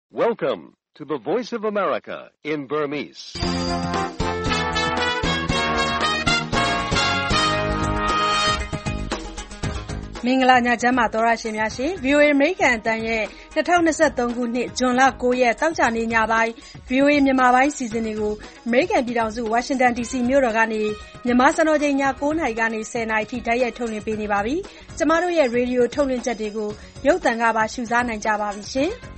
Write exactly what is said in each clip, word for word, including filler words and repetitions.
Welcome to the Voice of America in Burmese. ။မင်္ဂလာညချမ်းပါသောရရှင်များရှင် ဗွီအိုအေ အမေရိကန်အသံရဲ့၂၀၂၃ခုနှစ်ဇွန်လ၉ရက်သောကြာနေ့ညပိုင်း ဗွီအိုအေမြန်မာပိုင်းစီစဉ်တွေကိုအမေရိကန်ပြည်ထောင်စုဝါရှင်တန်ဒီစီမြို့တော်ကနေမြန်မာစံတော်ချိန်ည၉နာရီကနေ၁၀နာရီထိတိုက်ရိုက်ထုတ်လွှင့်ပေးနေပါပြီ။ကျမတို့ရဲ့ရေဒီယိုထုတ်လွှင့်ချက်တွေကိုရုပ်သံကပါရှုစားနိုင်ကြပါပြီရှင်။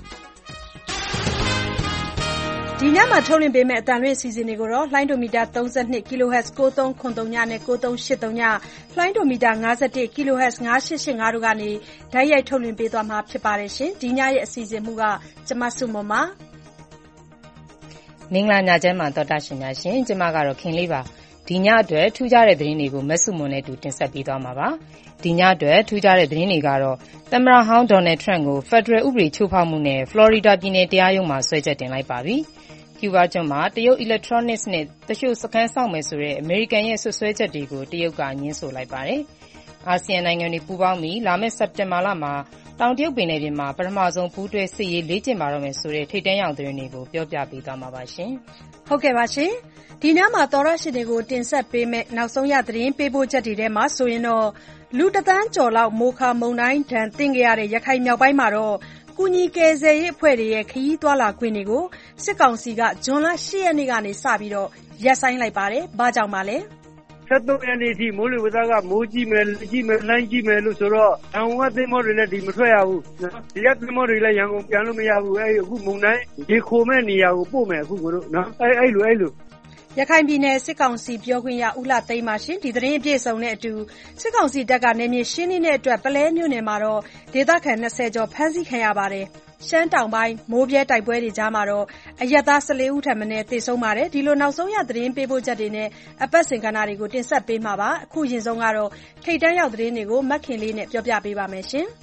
ဒီညမှာထုတ်လွှင့်ပေးမယ့်အသံလွှင့်အစီအစဉ်တွေကိုတော့လှိုင်းဒိုမီတာ၃၂ kHz ၉၃၇၃ညနဲ့၉၃၈၃ညလှိုင်းဒိုမီတာ၅၁ kHz ၅၈၈၅တို့ကနေဓာတ်ရိုက်ထုတ်လွှင့်ပေးသွားမှာဖြစ်ပါတယ်ရှင်။ဒီညရဲ့အစီအစဉ်မှုကကျမစုမမမင်္ဂလာညချမ်းပါသောတာရှင်များရှင်ကျမကတော့ခင်လေးပါဒီညအတွက်ထူးခြားတဲ့သတင်းတွေကိုမဆုမွန်နဲ့တူတင်ဆက်ပေးသွားမှာပါဒီညအတွက်ထူးခြားတဲ့သတင်းတွေကတော့သမ္မတဟောင်းဒေါ်နယ်ထရန့်ကိုဖက်ဒရယ်ဥပဒေချိုးဖောက်မှုနဲ့ဖလော်ရီဒါပြည်နယ်တရားရုံးမှာစွဲချက်တင်လိုက်ပါပြီကျူးဘားကျွန်းမှာတရုတ် electronics နဲ့တချို့စခန်းဆောက်မယ်ဆိုတဲ့အမေရိကန်ရဲ့ဆွဆွဲချက်တွေကိုတရုတ်ကငြင်းဆိုလိုက်ပါတယ်။အာဆီယံနိုင်ငံတွေပူးပေါင်းပြီးလာမယ့်စက်တင်ဘာလမှာတောင်တရုတ်ပင်လယ်ပြင်မှာပထမဆုံးပူးတွဲစစ်ရေးလေ့ကျင့်ပါတော့မယ်ဆိုတဲ့ထိပ်တန်းရောက်သတင်းတွေကိုပြောပြပေးသွားမှာပါရှင်။ဟုတ်ကဲ့ပါရှင်။ဒီညမှာသောရရှင်တွေကိုတင်ဆက်ပေးမယ့်နောက်ဆုံးရသတင်းပေးပို့ချက်တွေထဲမှာဆိုရင်တော့လူတသန်းကျော်လောက်မိုခါမုန်တိုင်းဒဏ်သင့်ခဲ့ရတဲ့ရခိုင်မြောက်ပိုင်းမှာတော့ကူညီကယ်ဆယ်ရေးအဖွဲ့တွေရဲ့ခရီးသွားလာခွင့်တွေကိုစစ်ကောင်စီကဇွန်လ၈ရက်နေ့ကနေစပြီးရပ်ဆိုင်းလိုက်ပါတယ်။ဘာကြောင့်ပါလဲ။၁၃ရက်နေ့ထိမိုးလေဝသကမိုးကြီးမယ်၊ကြီးမယ်၊လှိုင်းကြီးမယ်လို့ဆိုတော့ရန်ကုန်ကသင်္ဘောတွေလည်းဒီမထွက်ရဘူး။ဒီကသင်္ဘောတွေလည်းရန်ကုန်ပြန်လို့မရဘူး။အဲအခုမုန်တိုင်းရေခိုမဲ့နေရာကိုပို့မယ်အခုကိုတို့နော်။အဲအဲလိုအဲလိုရခိုင်ပြည်နယ်စစ်ကောင်စီပြောခွင့်ရဦးလှသိန်းပါရှင်ဒီသတင်းအပြည့်အစုံနဲ့အတူစစ်ကောင်စီတပ်ကနယ်မြေရှင်းနေတဲ့အတွက်ပလဲမြို့နယ်မှာတော့ဒေသခံ၂၀ကျော်ဖမ်းဆီးခံရပါတယ်ရှမ်းတောင်ပိုင်းမိုးပြဲတိုက်ပွဲတွေကြားမှာတော့အရက်သား၁၄ဦးထပ်မံသေဆုံးပါတယ်ဒီလိုနောက်ဆုံးရသတင်းပေးပို့ချက်တွေနဲ့အပတ်စဉ်ကဏ္ဍတွေကိုတင်ဆက်ပေးမှာပါအခုရင်ဆုံးကတော့ထိပ်တန်းရောက်သတင်းတွေကိုမခင်လေးနဲ့ပြောပြပေးပါမယ်ရှင်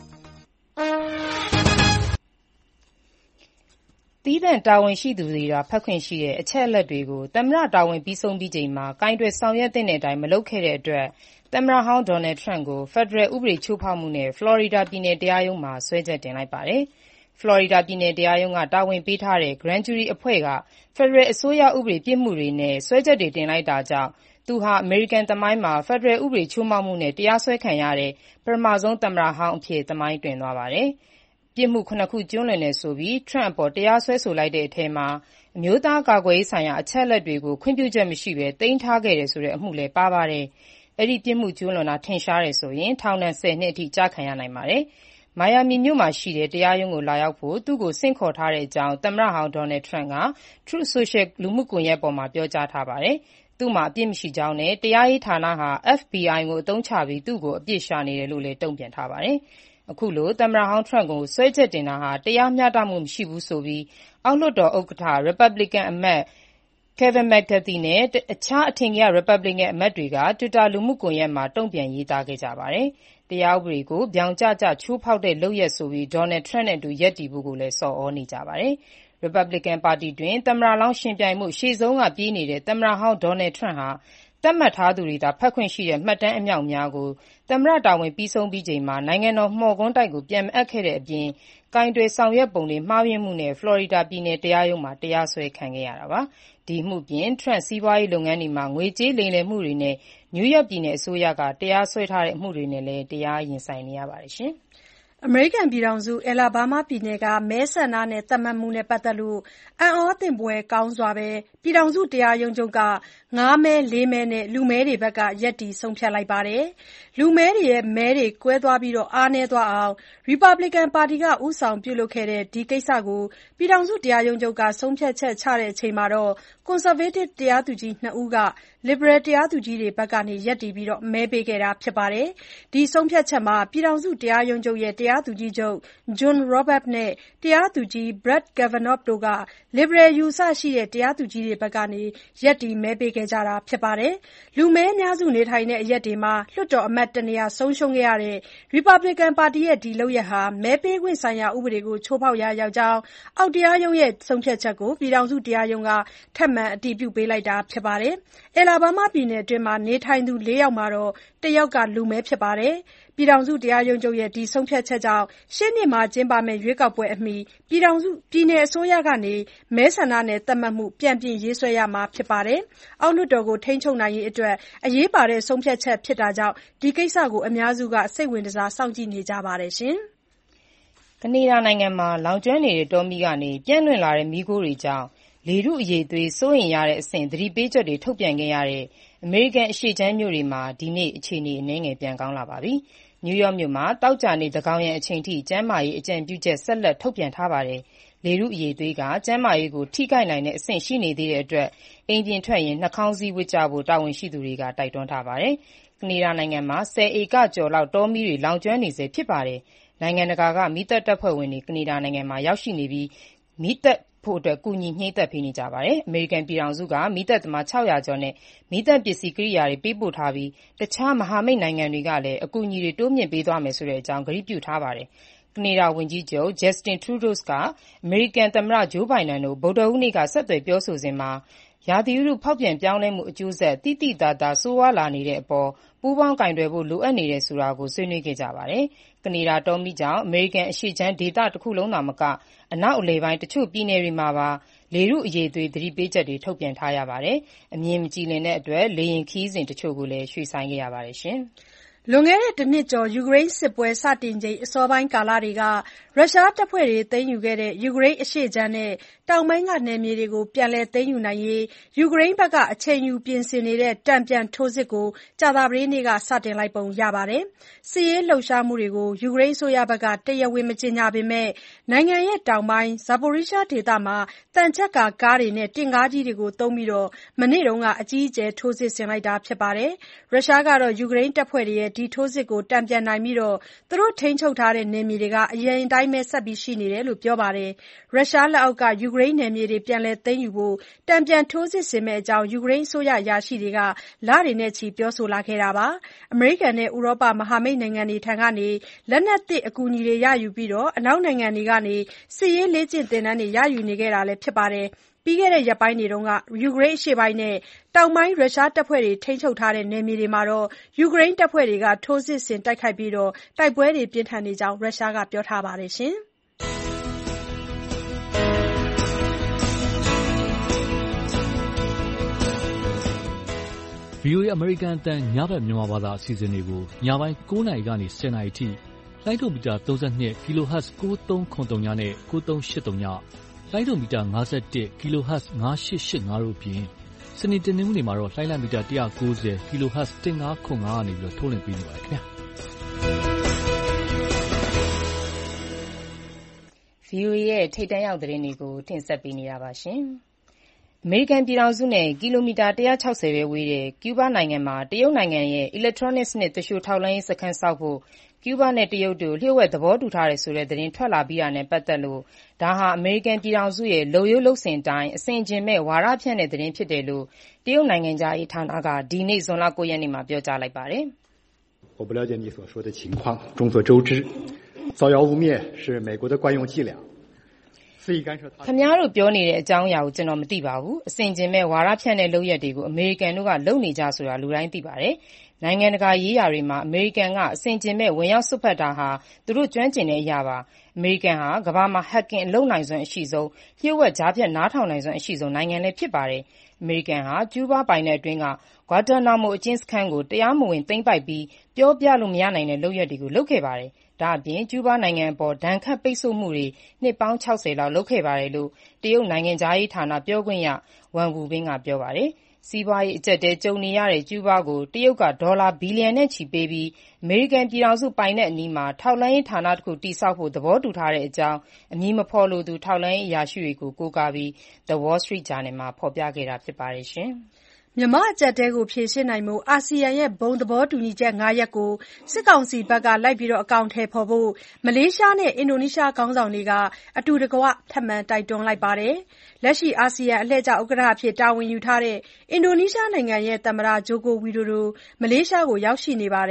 သီးသန့်တာဝန်ရှိသူတွေသာဖတ်ခွင့်ရှိတဲ့အချက်အလက်တွေကိုသမ္မတတာဝန်ပြီးဆုံးပြီးချိန်မှာကိုင်တွယ်ဆောင်ရွက်သင့်တဲ့အတိုင်းမလုပ်ခဲ့တဲ့အတွက်သမ္မတဟောင်းဒေါ်နယ်ထရန့်ကိုဖက်ဒရယ်ဥပဒေချိုးဖောက်မှုနဲ့ဖလော်ရီဒါပြည်နယ်တရားရုံးမှာစွဲချက်တင်လိုက်ပါတယ်။ဖလော်ရီဒါပြည်နယ်တရားရုံးကတာဝန်ပေးထားတဲ့ Grand Jury အဖွဲ့ကဖက်ဒရယ်အစိုးရဥပဒေပြစ်မှုတွေနဲ့စွဲချက်တွေတင်လိုက်တာကြောင့်သူဟာအမေရိကန်သမိုင်းမှာဖက်ဒရယ်ဥပဒေချိုးဖောက်မှုနဲ့တရားစွဲခံရတဲ့ပထမဆုံးသမ္မတဟောင်းအဖြစ်သမိုင်းတွင်သွားပါတယ်။ပြစ်မှုခုနှစ်ခုကျူးလွန်တယ်ဆိုပြီးထရန့်အပေါ်တရားစွဲဆိုလိုက်တဲ့အထဲမှာအမျိုးသားကာကွယ်ရေးဆိုင်ရာအချက်အလက်တွေကိုခွင့်ပြုချက်မရှိဘဲသိမ်းထားခဲ့တယ်ဆိုတဲ့အမှုလည်းပါပါတယ်။အဲ့ဒီပြစ်မှုကျူးလွန်တာထင်ရှားတယ်ဆိုရင်ထောင်ဒဏ်၁၀နှစ်အထိကျခံရနိုင်ပါတယ်။မိုင်ယာမီမြို့မှာရှိတဲ့တရားရုံးကိုလာရောက်ဖို့သူ့ကိုဆင့်ခေါ်ထားတဲ့အကြောင်းသမ္မတဟောင်းဒေါ်နယ်ထရန့်က Truth Social လူမှုကွန်ရက်ပေါ်မှာပြောကြားထားပါတယ်။သူ့မှာအပြစ်မရှိကြောင်းနဲ့တရားရေးဌာနဟာ F B I ကိုအသုံးချပြီးသူ့ကိုအပြစ်ရှာနေတယ်လို့လည်းတုံ့ပြန်ထားပါတယ်။အခုလိုသမ္မတဟောင်းထရန့်ကိုစွဲချက်တင်တာဟာတရားမျှတမှုမရှိဘူးဆိုပြီးအောက်လွှတ်တော်ဥက္ကဋ္ဌ Republican အမတ် Kevin McCarthy နဲ့အခြားအထင်ကရ Republican အမတ်တွေက Twitter လူမှုကွန်ရက်မှာတုံ့ပြန်ရေးသားခဲ့ကြပါတယ်။တရားဥပဒေကိုဗြောင်ကျကျချိုးဖောက်တဲ့လုပ်ရပ်ဆိုပြီးဒေါ်နယ်ထရန့်နဲ့အတူရပ်တည်ဖို့ကိုလည်းဆော်ဩနေကြပါတယ်။ Republican ပါတီတွင်သမ္မတလောင်းယှဉ်ပြိုင်မှုရှေ့ဆုံးကပြေးနေတဲ့သမ္မတဟောင်းဒေါ်နယ်ထရန့်ဟာသတ်မှတ်ထားသူတွေသာဖတ်ခွင့်ရှိတဲ့မှတ်တမ်းအမြောက်အများကိုသမ္မတတာဝန်ပြီးဆုံးပြီးချိန်မှာနိုင်ငံတော်မော်ကွန်းတိုက်ကိုပြန်မအပ်ခဲ့တဲ့အပြင်ကိုင်တွယ်ဆောင်ရွက်ပုံတွေမှားယွင်းမှုနဲ့ဖလော်ရီဒါပြည်နယ်တရားရုံးမှာတရားစွဲခံခဲ့ရတာပါ။ဒီအမှုပြင်ထရန့်စီးပွားရေးလုပ်ငန်းတွေမှာငွေကြေးလိမ်လည်မှုတွေနဲ့နယူးယောက်ပြည်နယ်အစိုးရကတရားစွဲထားတဲ့အမှုတွေနဲ့လည်းတရားရင်ဆိုင်နေရပါတယ်ရှင်။အမေရိကန်ပြည်ထောင်စုအယ်လာဘားမားပြည်နယ်ကမဲဆန္ဒနယ်သတ်မှတ်မှုနဲ့ပတ်သက်လို့အံ့ဩသင့်ဖွယ်ကောင်းစွာပြည်ထောင်စုတရားရုံးချုပ်ကငါးမဲလေးမဲနဲ့လူမည်းတွေဘက်ကရပ်တည်ဆုံးဖြတ်လိုက်ပါတယ်။လူမည်းတွေရဲ့မဲတွေကွဲသွားပြီးအားနည်းသွားအောင်ရီပတ်ဘလစ်ကန်ပါတီကဦးဆောင်ပြုလုပ်ခဲ့တဲ့ဒီကိစ္စကိုပြည်ထောင်စုတရားရုံးချုပ်ကဆုံးဖြတ်ချက်ချချိန်မှာကွန်ဆာဗေးတစ်တရားသူကြီးနှစ်ဦးကလစ်ဘရယ်တရားသူကြီးတွေဘက်ကရပ်တည်ပြီးမဲပေးခဲ့တာဖြစ်ပါတယ်။ဒီဆုံးဖြတ်ချက်မှာပြည်ထောင်စုတရားရုံးချုပ်ရဲ့တရားသူကြီးချုပ် John Roberts နဲ့တရားသူကြီး Brett Kavanaugh တို့ကလစ်ဘရယ်အယူအဆရှိတဲ့တရားသူကြီးတွေဘက်ကရပ်တည်မဲပေးခဲ့ကြတာဖြစ်ပါတယ်။လူမည်းအများစုနေထိုင်တဲ့အရပ်တွေမှာလွှတ်တော်အမတ်တနေရာဆုံးရှုံးခဲ့ရတဲ့ရီပတ်ဘလစ်ကန်ပါတီရဲ့ဒီလုပ်ရပ်ဟာမဲပေးခွင့်ဆိုင်ရာဥပဒေကိုချိုးဖောက်ရာရောက်ကြောင်းအောက်တရားရုံးရဲ့ဆုံးဖြတ်ချက်ကိုပြည်ထောင်စုတရားရုံးကထပ်မံအတည်ပြုပေးလိုက်တာဖြစ်ပါတယ်။အယ်လာဘားမားပြည်နယ်အတွင်းနေထိုင်သူလေးယောက်မှာတယောက်ကလူမည်းဖြစ်ပါတယ်။ပြည်ထောင်စုတရားရုံးချုပ်ရဲ့ဒီဆုံးဖြတ်ချက်ကြောင့်ရှေ့နှစ်မှာကျင်းပမယ့်ရွေးကောက်ပွဲအမီပြည်ထောင်စုပြည်နယ်အစိုးရကနေမဲဆန္ဒနယ်သတ်မှတ်မှုပြန်ပြင်ရေးဆွဲရမှာဖြစ်ပါတယ်။အောက်လွှတ်တော်ကိုထိန်းချုပ်နိုင်ရေးအတွက်အရေးပါတဲ့ဆုံးဖြတ်ချက်ဖြစ်တာကြောင့်ဒီကိစ္စကိုအများစုကစိတ်ဝင်တစားစောင့်ကြည့်နေကြပါတယ်။ကနေဒါနိုင်ငံမှာလောင်ကျွမ်းနေတဲ့တောမီးကနေပြန့်လွင့်လာတဲ့မီးခိုးတွေကြောင့်လေထုအရည်အသွေးစိုးရိမ်ရတဲ့အဆင့်သတိပေးချက်တွေထုတ်ပြန်ခဲ့ရတဲ့အမေရိကန်အရှေ့ခြမ်းမြို့တွေမှာဒီနေ့အခြေအနေအနည်းငယ်ပြန်ကောင်းလာပါပြီ။နယူးယောက်မြို့မှာသောကြာနေ့သန်းခေါင်ယံအချိန်ထိကျန်းမာရေးအကြံပြုချက်ဆက်လက်ထုတ်ပြန်ထားပါတယ်။လေထုအရည်အသွေးကကျန်းမာရေးကိုထိခိုက်နိုင်တဲ့အဆင့်ရှိနေသေးတဲ့အတွက်အိမ်ပြင်ထွက်ရင်နှာခေါင်းစည်းဝတ်ကြဖို့တာဝန်ရှိသူတွေကတိုက်တွန်းထားပါတယ်။ကနေဒါနိုင်ငံမှာဆယ်ဧကကျော်လောက်တောမီးတွေလောင်ကျွမ်းနေဆဲဖြစ်ပါတယ်။နိုင်ငံတကာကမီးသတ်တပ်ဖွဲ့ဝင်တွေကနေဒါနိုင်ငံမှာရောက်ရှိနေပြီးမီးသတ်ဖို့အတွက်ကူညီနှိမ့်သက်ပေးနေကြပါတယ်။အမေရိကန်ပြည်ထောင်စုကမီးသတ်သမားခြောက်ရာကျော်နဲ့မီးသတ်ပစ္စည်းကိရိယာတွေပေးပို့ထားပြီးတခြားမဟာမိတ်နိုင်ငံတွေကလည်းအကူအညီတွေတိုးမြှင့်ပေးသွားမယ်ဆိုတဲ့အကြောင်းကတိပြုထားပါတယ်။ကနေဒါဝန်ကြီးချုပ် Justin Trudeau ကအမေရိကန်သမ္မတ Joe Biden တို့ဗုဒ္ဓဟူးနေ့ကဆက်သွယ်ပြောဆိုစဉ်မှာရာသီဥတုဖောက်ပြန်ပြောင်းလဲမှုအကျိုးဆက်သိသိသာသာဆိုးဝါးလာနေတဲ့အပေါ်ပူးပေါင်းကိုင်တွယ်ဖို့လိုအပ်နေတယ်ဆိုတာကိုဆွေးနွေးခဲ့ကြပါတယ်။ကနေဒါတောမီးကြောင့်အမေရိကန်အရှေ့ခြမ်းဒေသတစ်ခုလုံးသာမကအနောက်အလယ်ပိုင်းတချို့ပြည်နယ်တွေမှာပါလေထုအရည်အသွေးသတိပေးချက်တွေထုတ်ပြန်ထားရပါတယ်။အမြင်မကြည်လင်တဲ့အတွက်လေယာဉ်ခရီးစဉ်တချို့ကိုလည်းရွှေ့ဆိုင်းခဲ့ရပါတယ်။လွန်ခဲ့တဲ့တနှစ်ကျော်ယူကရိန်းစစ်ပွဲစတင်ချိန်အစောပိုင်းကာလတွေကရုရှားတပ်ဖွဲ့တွေသိမ်းယူခဲ့တဲ့ယူကရိန်းအရှေ့ခြမ်းနဲ့တောင်ပိုင်းကနယ်မြေတွေကိုပြန်လည်သိမ်းယူနိုင်ရေးယူကရိန်းဘက်ကအချိန်ယူပြင်ဆင်နေတဲ့တန်ပြန်ထိုးစစ်ကိုကြာသပတေးနေ့ကစတင်လိုက်ပုံရပါတယ်။စစ်ရေးလှုပ်ရှားမှုတွေကိုယူကရိန်းအစိုးရဘက်ကတရားဝင်မကြေညာပေမဲ့နိုင်ငံတောင်ပိုင်း Zaporizhzhia ဒေသမှာသံချပ်ကာကားတွေနဲ့တင့်ကားကြီးတွေကိုသုံးပြီးမနေ့ကအကြီးအကျယ်ထိုးစစ်ဆင်လိုက်တာဖြစ်ပါတယ်။ရုရှားကတော့ယူကရိန်းတပ်ဖွဲ့တွေရဲ့ဒီထိုးစစ်ကိုတန်ပြန်နိုင်ပြီးသူတို့ထိန်းချုပ်ထားတဲ့နယ်မြေတွေကအရင်အတိုင်းပဲဆက်ရှိနေတယ်လို့ပြောပါတယ်။ရုရှားလက်အောက်ကယူကရိန်းနယ်မြေတွေပြန်လည်သိမ်းယူဖို့တန်ပြန်ထိုးစစ်ဆင်မယ့်အကြောင်းယူကရိန်းအစိုးရအရာရှိတွေကလတွေနဲ့ချီပြောဆိုလာခဲ့တာပါ။အမေရိကန်နဲ့ဥရောပမဟာမိတ်နိုင်ငံတွေထံကနေလက်နက်သစ်အကူအညီတွေရယူပြီးအနောက်နိုင်ငံတွေကနေစစ်ရေးလေ့ကျင့်သင်တန်းတွေရယူနေခဲ့တာလည်းဖြစ်ပါတယ်။ပြီးခဲ့တဲ့ရက်ပိုင်းတွေကယူကရိန်းအရှေ့ပိုင်းနဲ့တောင်ပိုင်းရုရှားတပ်ဖွဲ့တွေထိန်းချုပ်ထားတဲ့နယ်မြေတွေမှာယူကရိန်းတပ်ဖွဲ့တွေကထိုးစစ်ဆင်တိုက်ခိုက်ပြီးတိုက်ပွဲတွေပြင်းထန်နေကြောင်းရုရှားကပြောထားပါတယ်။ဗွီအိုအေ အမေရိကန်အသံညဘက်မြန်မာဘာသာအစီအစဉ်တွေကိုညပိုင်းကိုးနာရီကနေဆယ်နာရီထိလိုင်းဒိုမီတာသုံး၂ kHz ကိုးသုံးခုနှစ်သုံးနဲ့ကိုးသုံးရှစ်သုံးလိုင်းဒိုမီတာ၅၁ kHz ငါးရှစ်ရှစ်ငါတို့အပြင်စနေတနင်္ဂနွေမှာတော့လိုင်းလံမီတာ၁၉၀ kHz တစ်ငါးခုနှစ်ငါကနေပြီးထုတ်လွှင့်ပေးနေပါတယ်ခင်ဗျာ။ဗွီအိုအေရဲ့ထိပ်တန်းရောက်သတင်းတွေကိုတင်ဆက်ပေးနေတာပါရှင်။အမေရိကန်ပြည်ထောင်စုနဲ့ကီလိုမီတာ၁၆၀ပဲဝေးတဲ့ကျူးဘားနိုင်ငံမှာတရုတ်နိုင်ငံရဲ့အီလက်ထရောနစ်စနစ်သူလျှိုထောက်လှမ်းရေးစခန်းဆောက်ဖို့ကျူးဘားနဲ့တရုတ်တို့လျှို့ဝှက်သဘောတူထားတယ်ဆိုတဲ့သတင်းထွက်လာပြီးတာနဲ့ပတ်သက်လို့ဒါဟာအမေရိကန်ပြည်ထောင်စုရဲ့လုပ်ရိုးလုပ်စဉ်အတိုင်းအဆင်ခြင်မဲ့ဝါဒဖြန့်တဲ့သတင်းဖြစ်တယ်လို့တရုတ်နိုင်ငံခြားရေးဌာနကဒီနေ့ဇွန်လ၉ရက်နေ့မှာပြောကြားလိုက်ပါတယ်။我不了解你所说的情况，众所周知，造谣污蔑是美国的惯用伎俩。 ခင်ဗျားတို့ပြောနေတဲ့အကြောင်းအရာကိုကျွန်တော်မသိပါဘူး။အဆင်ခြင်မဲ့ဝါဒဖြန့်တဲ့လုပ်ရက်တွေကိုအမေရိကန်တို့ကလုပ်နေကြဆိုတာလူတိုင်းသိပါတယ်။နိုင်ငံတကာရေးရာတွေမှာအမေရိကန်ကအဆင်ခြင်မဲ့ဝင်ရောက်စွက်ဖက်တာဟာသူတို့ကျွမ်းကျင်တဲ့အရာပါ။အမေရိကန်ဟာကမ္ဘာမှာ hacking အလုပ်နိုင်စွမ်းအရှိဆုံးလျှို့ဝှက်ကြားဖြတ်နားထောင်နိုင်စွမ်းအရှိဆုံးနိုင်ငံလည်းဖြစ်ပါတယ်။အမေရိကန်ဟာကျူးဘားပိုင်နက်အတွင်းကဂွာတာနာမိုအကျဉ်းစခန်းကိုတရားမဝင်သိမ်းပိုက်ပြီးပြောပြလို့မရနိုင်တဲ့လုပ်ရက်တွေကိုလုပ်ခဲ့ပါတယ်။ဒါ့အပြင်ကျူးဘားနိုင်ငံအပေါ်ဒဏ်ခတ်ပိတ်ဆို့မှုတွေနှစ်ပေါင်း၆၀လောက်လုပ်ခဲ့ပါတယ်လို့တရုတ်နိုင်ငံခြားရေးဌာနပြောခွင့်ရဝမ်ဝူဘင်းကပြောပါတယ်။စီးပွားရေးအကျပ်တဲကြုံနေရတဲ့ကျူးဘားကိုတရုတ်ကဒေါ်လာဘီလီယံနဲ့ချီပေးပြီးအမေရိကန်ပြည်ထောင်စုပိုင်နက်အနီးမှာထောက်လှမ်းရေးဌာနတစ်ခုတည်ဆောက်ဖို့သဘောတူထားတဲ့အကြောင်းအမည်မဖော်လိုသူထောက်လှမ်းရေးအရာရှိတွေကိုကိုးကားပြီး The Wall Street Journal မှာဖော်ပြခဲ့တာဖြစ်ပါတယ်။မြန်မာ့အကျပ်အတည်းကိုဖြေရှင်းနိုင်ဖို့အာဆီယံရဲ့ဘုံသဘောတူညီချက်ငါးရပ်ကိုစစ်ကောင်စီဘက်ကလိုက်လံအကောင်အထည်ဖော်ဖို့မလေးရှားနဲ့အင်ဒိုနီးရှားခေါင်းဆောင်တွေကအတူတကွထပ်မံတိုက်တွန်းလိုက်ပါတယ်။လက်ရှိအာဆီယံအလှည့်ကျဥက္ကဋ္ဌအဖြစ်တာဝန်ယူထားတဲ့အင်ဒိုနီးရှားနိုင်ငံရဲ့သမ္မတဂျိုကိုဝီဒိုဒိုမလေးရှားကိုရောက်ရှိနေပါတယ်။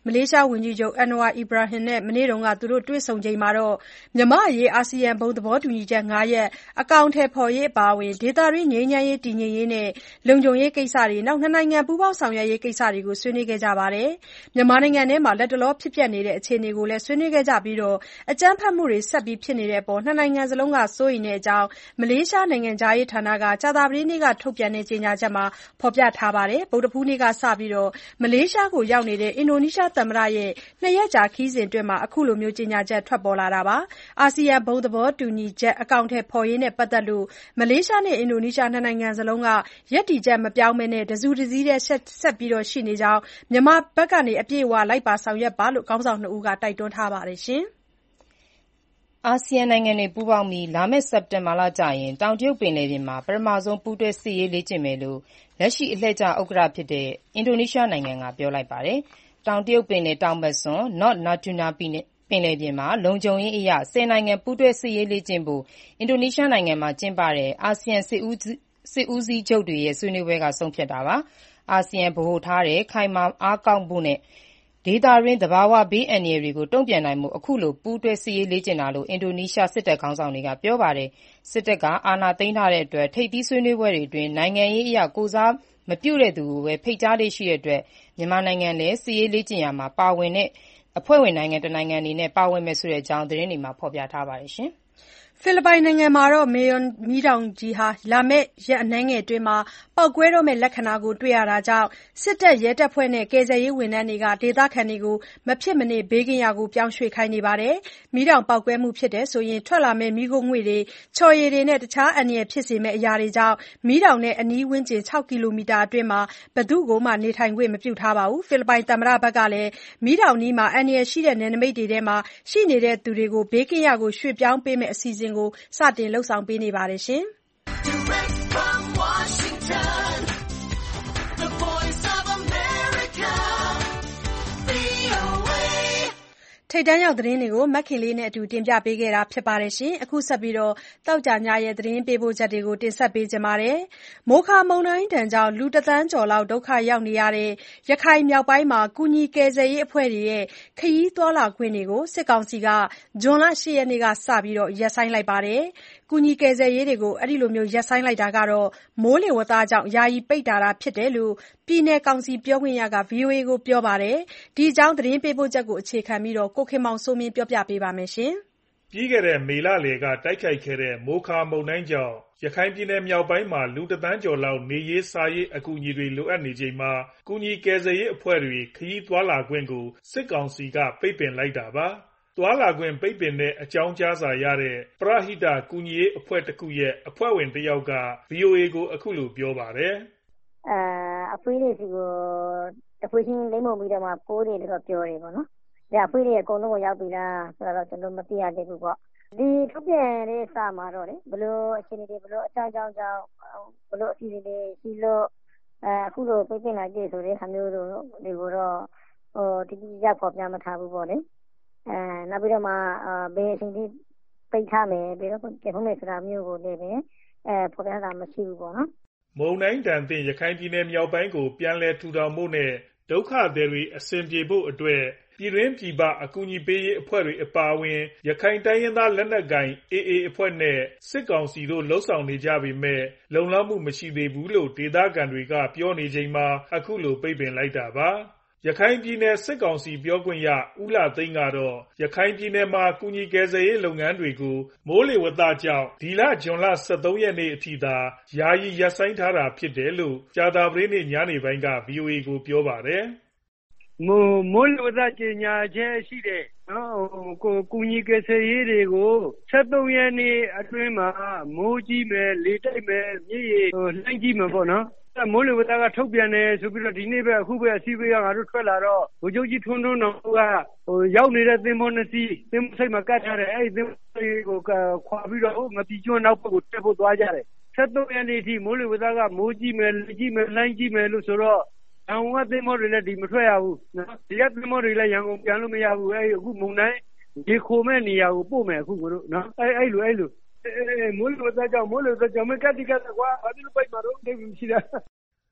မလေးရှားဝန်ကြီးချုပ် Anwar Ibrahim နဲ့မနေ့ကသူတို့တွေ့ဆုံချိန်မှာမြန်မာ့အရေးအာဆီယံဘုံသဘောတူညီချက်၅ရပ်အကောင်အထည်ဖော်ရေးအပါအဝင်ဒေသတွင်းငြိမ်းချမ်းရေးတည်ငြိမ်ရေးနဲ့လုံခြုံရေးကိစ္စတွေနှစ်နိုင်ငံပူးပေါင်းဆောင်ရွက်ရေးကိစ္စတွေကိုဆွေးနွေးခဲ့ကြပါတယ်။မြန်မာနိုင်ငံထဲမှာလတ်တလောဖြစ်ပျက်နေတဲ့အခြေအနေကိုလည်းဆွေးနွေးခဲ့ကြပြီးအကြမ်းဖက်မှုတွေဆက်ဖြစ်နေတဲ့အပေါ်နှစ်နိုင်ငံစလုံးကစိုးရိမ်တဲ့အကြောင်းမလေးရှားနိုင်ငံခြားရေးဌာနကကြာသပတေးနေ့ကထုတ်ပြန်တဲ့ကြေညာချက်မှာဖော်ပြထားပါတယ်။ဗုဒ္ဓဟူးနေ့ကစပြီးမလေးရှားကိုရောက်နေတဲ့ အင်ဒိုနီးရှားသမ္မတရဲ့နှစ်ရက်ကြာခရီးစဉ်အတွင်းအခုလိုကြေညာချက်ထွက်ပေါ်လာတာပါ။အာဆီယံဘုံသဘောတူညီချက်အကောင်အထည်ဖော်ရေးနဲ့ပတ်သက်လို့မလေးရှားနဲ့အင်ဒိုနီးရှားနှစ်နိုင်ငံစလုံးကရပ်တည်ချက်မပြောင်းဘဲတစုတစည်းတည်းဆက်ရှိနေကြောင်းမြန်မာဘက်ကအပြည့်အဝလိုက်ပါဆောင်ရွက်ပါလို့ခေါင်းဆောင်နှစ်ဦးကတိုက်တွန်းထားပါတယ်။အာဆီယံနိုင်ငံတွေပူးပေါင်းပြီးလာမယ့်စက်တင်ဘာလကျရင်တောင်တရုတ်ပင်လယ်ပြင်မှာပထမဆုံးပူးတွဲစစ်ရေးလေ့ကျင့်မယ်လို့လက်ရှိအလှည့်ကျဥက္ကဋ္ဌဖြစ်တဲ့အင်ဒိုနီးရှားနိုင်ငံကပြောလိုက်ပါတယ်။တောင်တရုတ်ပင်လယ်တောင်ဘက်စွန်း North Natuna ပင်လယ်ပြင်မှာလုံခြုံရေးအရဆယ်နိုင်ငံပူးတွဲစစ်ရေးလေ့ကျင့်ဖို့အင်ဒိုနီးရှားနိုင်ငံမှာကျင်းပတဲ့အာဆီယံစစ်ဦးစီးချုပ်တွေရဲ့ဆွေးနွေးပွဲကဆုံးဖြတ်တာပါ။အာဆီယံဗဟိုထားတဲ့ခိုင်မာအားကောင်းဖို့နဲ့ဒေသတွင်းသဘာဝဘေးအန္တရာယ်တွေကိုတုံ့ပြန်နိုင်ဖို့အခုလိုပူးတွဲစစ်ရေးလေ့ကျင့်တာလို့အင်ဒိုနီးရှားစစ်တပ်ခေါင်းဆောင်တွေကပြောပါတယ်။စစ်တပ်ကအာဏာသိမ်းထားတဲ့အတွက်ထိပ်သီးဆွေးနွေးပွဲတွေအတွင်းနိုင်ငံရေးအရကိုယ်စားမပြုတဲ့သူကိုပဲဖိတ်ကြားလေ့ရှိတဲ့အတွက်မြန်မာနိုင်ငံလည်းစစ်ရေးလေ့ကျင့်ရာမှာပါဝင်တဲ့အဖွဲ့ဝင်နိုင်ငံတစ်နိုင်ငံအနေနဲ့ပါဝင်မယ်ဆိုတဲ့အကြောင်းသတင်းတွေမှာဖော်ပြထားပါတယ်။ဖိလစ်ပိုင်နိုင်ငံမှာမေယွန်မီးတောင်ကြီးလာမယ့်ရက်အနည်းငယ်အတွင်းပေါက်ကွဲတော့မယ့်လက္ခဏာတွေ့ရတာကြောင့်စစ်တပ်၊ရဲတပ်ဖွဲ့နဲ့ကယ်ဆယ်ရေးဝန်ထမ်းတွေကဒေသခံတွေကိုမဖြစ်မနေဘေးကင်းရာပြောင်းရွှေ့ခိုင်းနေပါတယ်။မီးတောင်ပေါက်ကွဲမှုဖြစ်တယ်ဆိုရင်ထွက်လာမယ့်မီးခိုးငွေ့တွေ၊ချော်ရည်တွေနဲ့တခြားအန္တရာယ်ဖြစ်စေမယ့်အရာတွေကြောင့်မီးတောင်နဲ့အနီးဝန်းကျင်ခြောက်ကီလိုမီတာအတွင်းဘယ်သူ့ကိုမှနေထိုင်ခွင့်မပြုထားပါဘူး။ဖိလစ်ပိုင်သမ္မတဘက်ကလည်းမီးတောင်အနီးအန္တရာယ်ရှိတဲ့နယ်နိမိတ်တွေထဲရှိနေသူတွေကိုဘေးကင်းရာရွှေ့ပြောင်းပေးမယ့်အစီအစဉ်ကိုစတင်လုပ်ဆောင်ပေးနေပါတယ်။ Direct from Washington, the voice of America, V O A ထိပ်တန်းရောက်သတင်းတွေကိုမခင်လေးနဲ့အတူတင်ပြပေးခဲ့တာပါ။အခုဆက်ပြီးသောကြာညရဲ့သတင်းပေးပို့ချက်တွေကိုတင်ဆက်ပေးချင်ပါတယ်။မိုခါမုန်တိုင်းဒဏ်ကြောင့်လူတစ်သန်းကျော်လောက်ဒုက္ခရောက်နေရတဲ့ရခိုင်မြောက်ပိုင်းမှာကူညီကယ်ဆယ်ရေးအဖွဲ့တွေရဲ့ခရီးသွားလာခွင့်တွေကိုစစ်ကောင်စီကဇွန်လ၈ရက်နေ့ကစပြီးရပ်ဆိုင်းလိုက်ပါတယ်။ကူညီကယ်ဆယ်ရေးတွေကိုရပ်ဆိုင်းလိုက်တာဟာမိုးလေဝသကြောင့်ယာယီပိတ်တာသာဖြစ်တယ်လို့ပြည်နယ်ကောင်စီပြောခွင့်ရက ဗွီအိုအေကိုပြောပါတယ်။ဒီအကြောင်းသတင်းပေးပို့ချက်ကိုအခြေခံပြီးကိုခင်မောင်စိုးမင်းပြောပြပေးပါမယ်။ပြီးခဲ့တဲ့မေလလယ်ကတိုက်ခိုက်ခဲ့တဲ့မိုခါမုန်တိုင်းကြောင့်ရခိုင်ပြည်နယ်မြောက်ပိုင်းမှာလူတစ်သန်းကျော်လောက်နေရေးစားရေးအကူအညီတွေလိုအပ်နေချိန်မှာကူညီကယ်ဆယ်ရေးအဖွဲ့တွေခရီးသွားလာခွင့်ကိုစစ်ကောင်စီကပိတ်ပင်လိုက်တာပါ။သွားလာခွင့်ပိတ်ပင်တဲ့အကြောင်းကြားစာရတဲ့ပရဟိတကူညီရေးအဖွဲ့တစ်ခုရဲ့အဖွဲ့ဝင်တစ်ယောက်က ဗွီအိုအေကိုအခုလိုပြောပါတယ်။အဲအဖွေးတွေစီကိုတဖွေးချင်းလိမ့်မုံပြီးတော့မှပိုးတွေတော့ပြောတယ်ပေါ့နော်။ဒါအဖွေးတွေအကုန်လုံးကိုရောက်ပြီလားဆိုတော့ကျွန်တော်မသိရသေးဘူးပေါ့။ဒီထုတ်ပြန်တဲ့စာမှာတော့လေဘလို့အခြေအနေတွေဘလို့အကြောင်းကြောင်းကြောင့်ဘလို့အစီအစဉ်တွေရှိလို့အဲအခုလိုပိတ်ပင်လိုက်တဲ့ဆိုတဲ့ဟာမျိုးတို့တွေကိုတော့ဟိုတိတိကျကျဖော်ပြမထားဘူးပေါ့လေ။အဲနောက်ပြီးတော့မှဘယ်အချိန်ထိပိတ်ထားမယ်ပြီးတော့ကျေဖုံးမယ်ဆိုတာမျိုးကိုလည်းပဲအဲဖော်ပြတာမရှိဘူးပေါ့နော်။မုန်တိုင်းတန်တဲ့ရခိုင်ပြည်နယ်မြောက်ပိုင်းကိုပြန်လည်ထူထောင်ဖို့နဲ့ဒုက္ခသည်တွေအဆင်ပြေဖို့အတွက်ပြည်တွင်းပြည်ပအကူအညီပေးရေးအဖွဲ့တွေအပါအဝင်ရခိုင်တိုင်းရင်းသားလက်နက်ကိုင် အေအေ အဖွဲ့နဲ့စစ်ကောင်စီတို့လှုပ်ဆောင်နေကြပေမဲ့လုံလောက်မှုမရှိသေးဘူးလို့ဒေသခံတွေကပြောနေချိန်မှာအခုလိုပိတ်ပင်လိုက်တာပါ။ရခိုင်ပြည်နယ်စစ်ကောင်စီပြောခွင့်ရဦးလှသိန်းကတော့ရခိုင်ပြည်နယ်မှာကူညီကယ်ဆယ်ရေးလုပ်ငန်းတွေကိုမိုးလေဝသကြောင့်ဒီလဇွန်လ၁၃ရက်နေ့အထိသာယာယီရပ်ဆိုင်းထားတာဖြစ်တယ်လို့ကြာသပတေးနေ့ညနေပိုင်းက ဗွီအိုအေကိုပြောပါတယ်။မိုးမိုးလေဝသကြေညာချက်ရှိတယ်နော်ကိုကူညီကယ်ဆယ်ရေးတွေကို၁၃ရက်နေ့အတွင်းမှာမိုးကြီးမယ်လေတိုက်မယ်မြစ်ရေလှိုင်းကြီးမယ်ပေါ့နော်မိုးလေဝသကထုတ်ပြန်တယ်ဆိုပြီးတော့ဒီနေ့ပဲအခုပဲအစည်းအဝေးကငါတို့ထွက်လာတော့ဗိုလ်ချုပ်ကြီးထွန်းထွန်းတော်ကဟိုရောက်နေတဲ့သင်္ဘောနှစ်စီးသင်္ဘောစိတ်မှာကတ်ထားတယ်အဲ့ဒီသင်္ဘောကိုခွာပြီးတော့ငပီကျွန်းနောက်ဘက်ကိုတက်ဖို့သွားကြတယ်၁၃ရက်နေ့ထိမိုးလေဝသကမိုးကြီးမယ်လေကြီးမယ်လှိုင်းကြီးမယ်လို့ဆိုတော့ရန်ကုန်ကသင်္ဘောတွေလည်းဒီမထွက်ရဘူးနော်ဒီကသင်္ဘောတွေလည်းရန်ကုန်ပြန်လို့မရဘူးအဲ့အခုမုန်တိုင်းဒီခိုမဲ့နေရာကိုပို့မယ်အခုကိုတို့နော်အဲ့အဲ့လိုအဲ့လိုမိုးလေဝသကြောင့်မိုးလေဝသကြောင့်မကတိကကွာဘာလို့ပိတ်မှာတော့သိမရှိတာ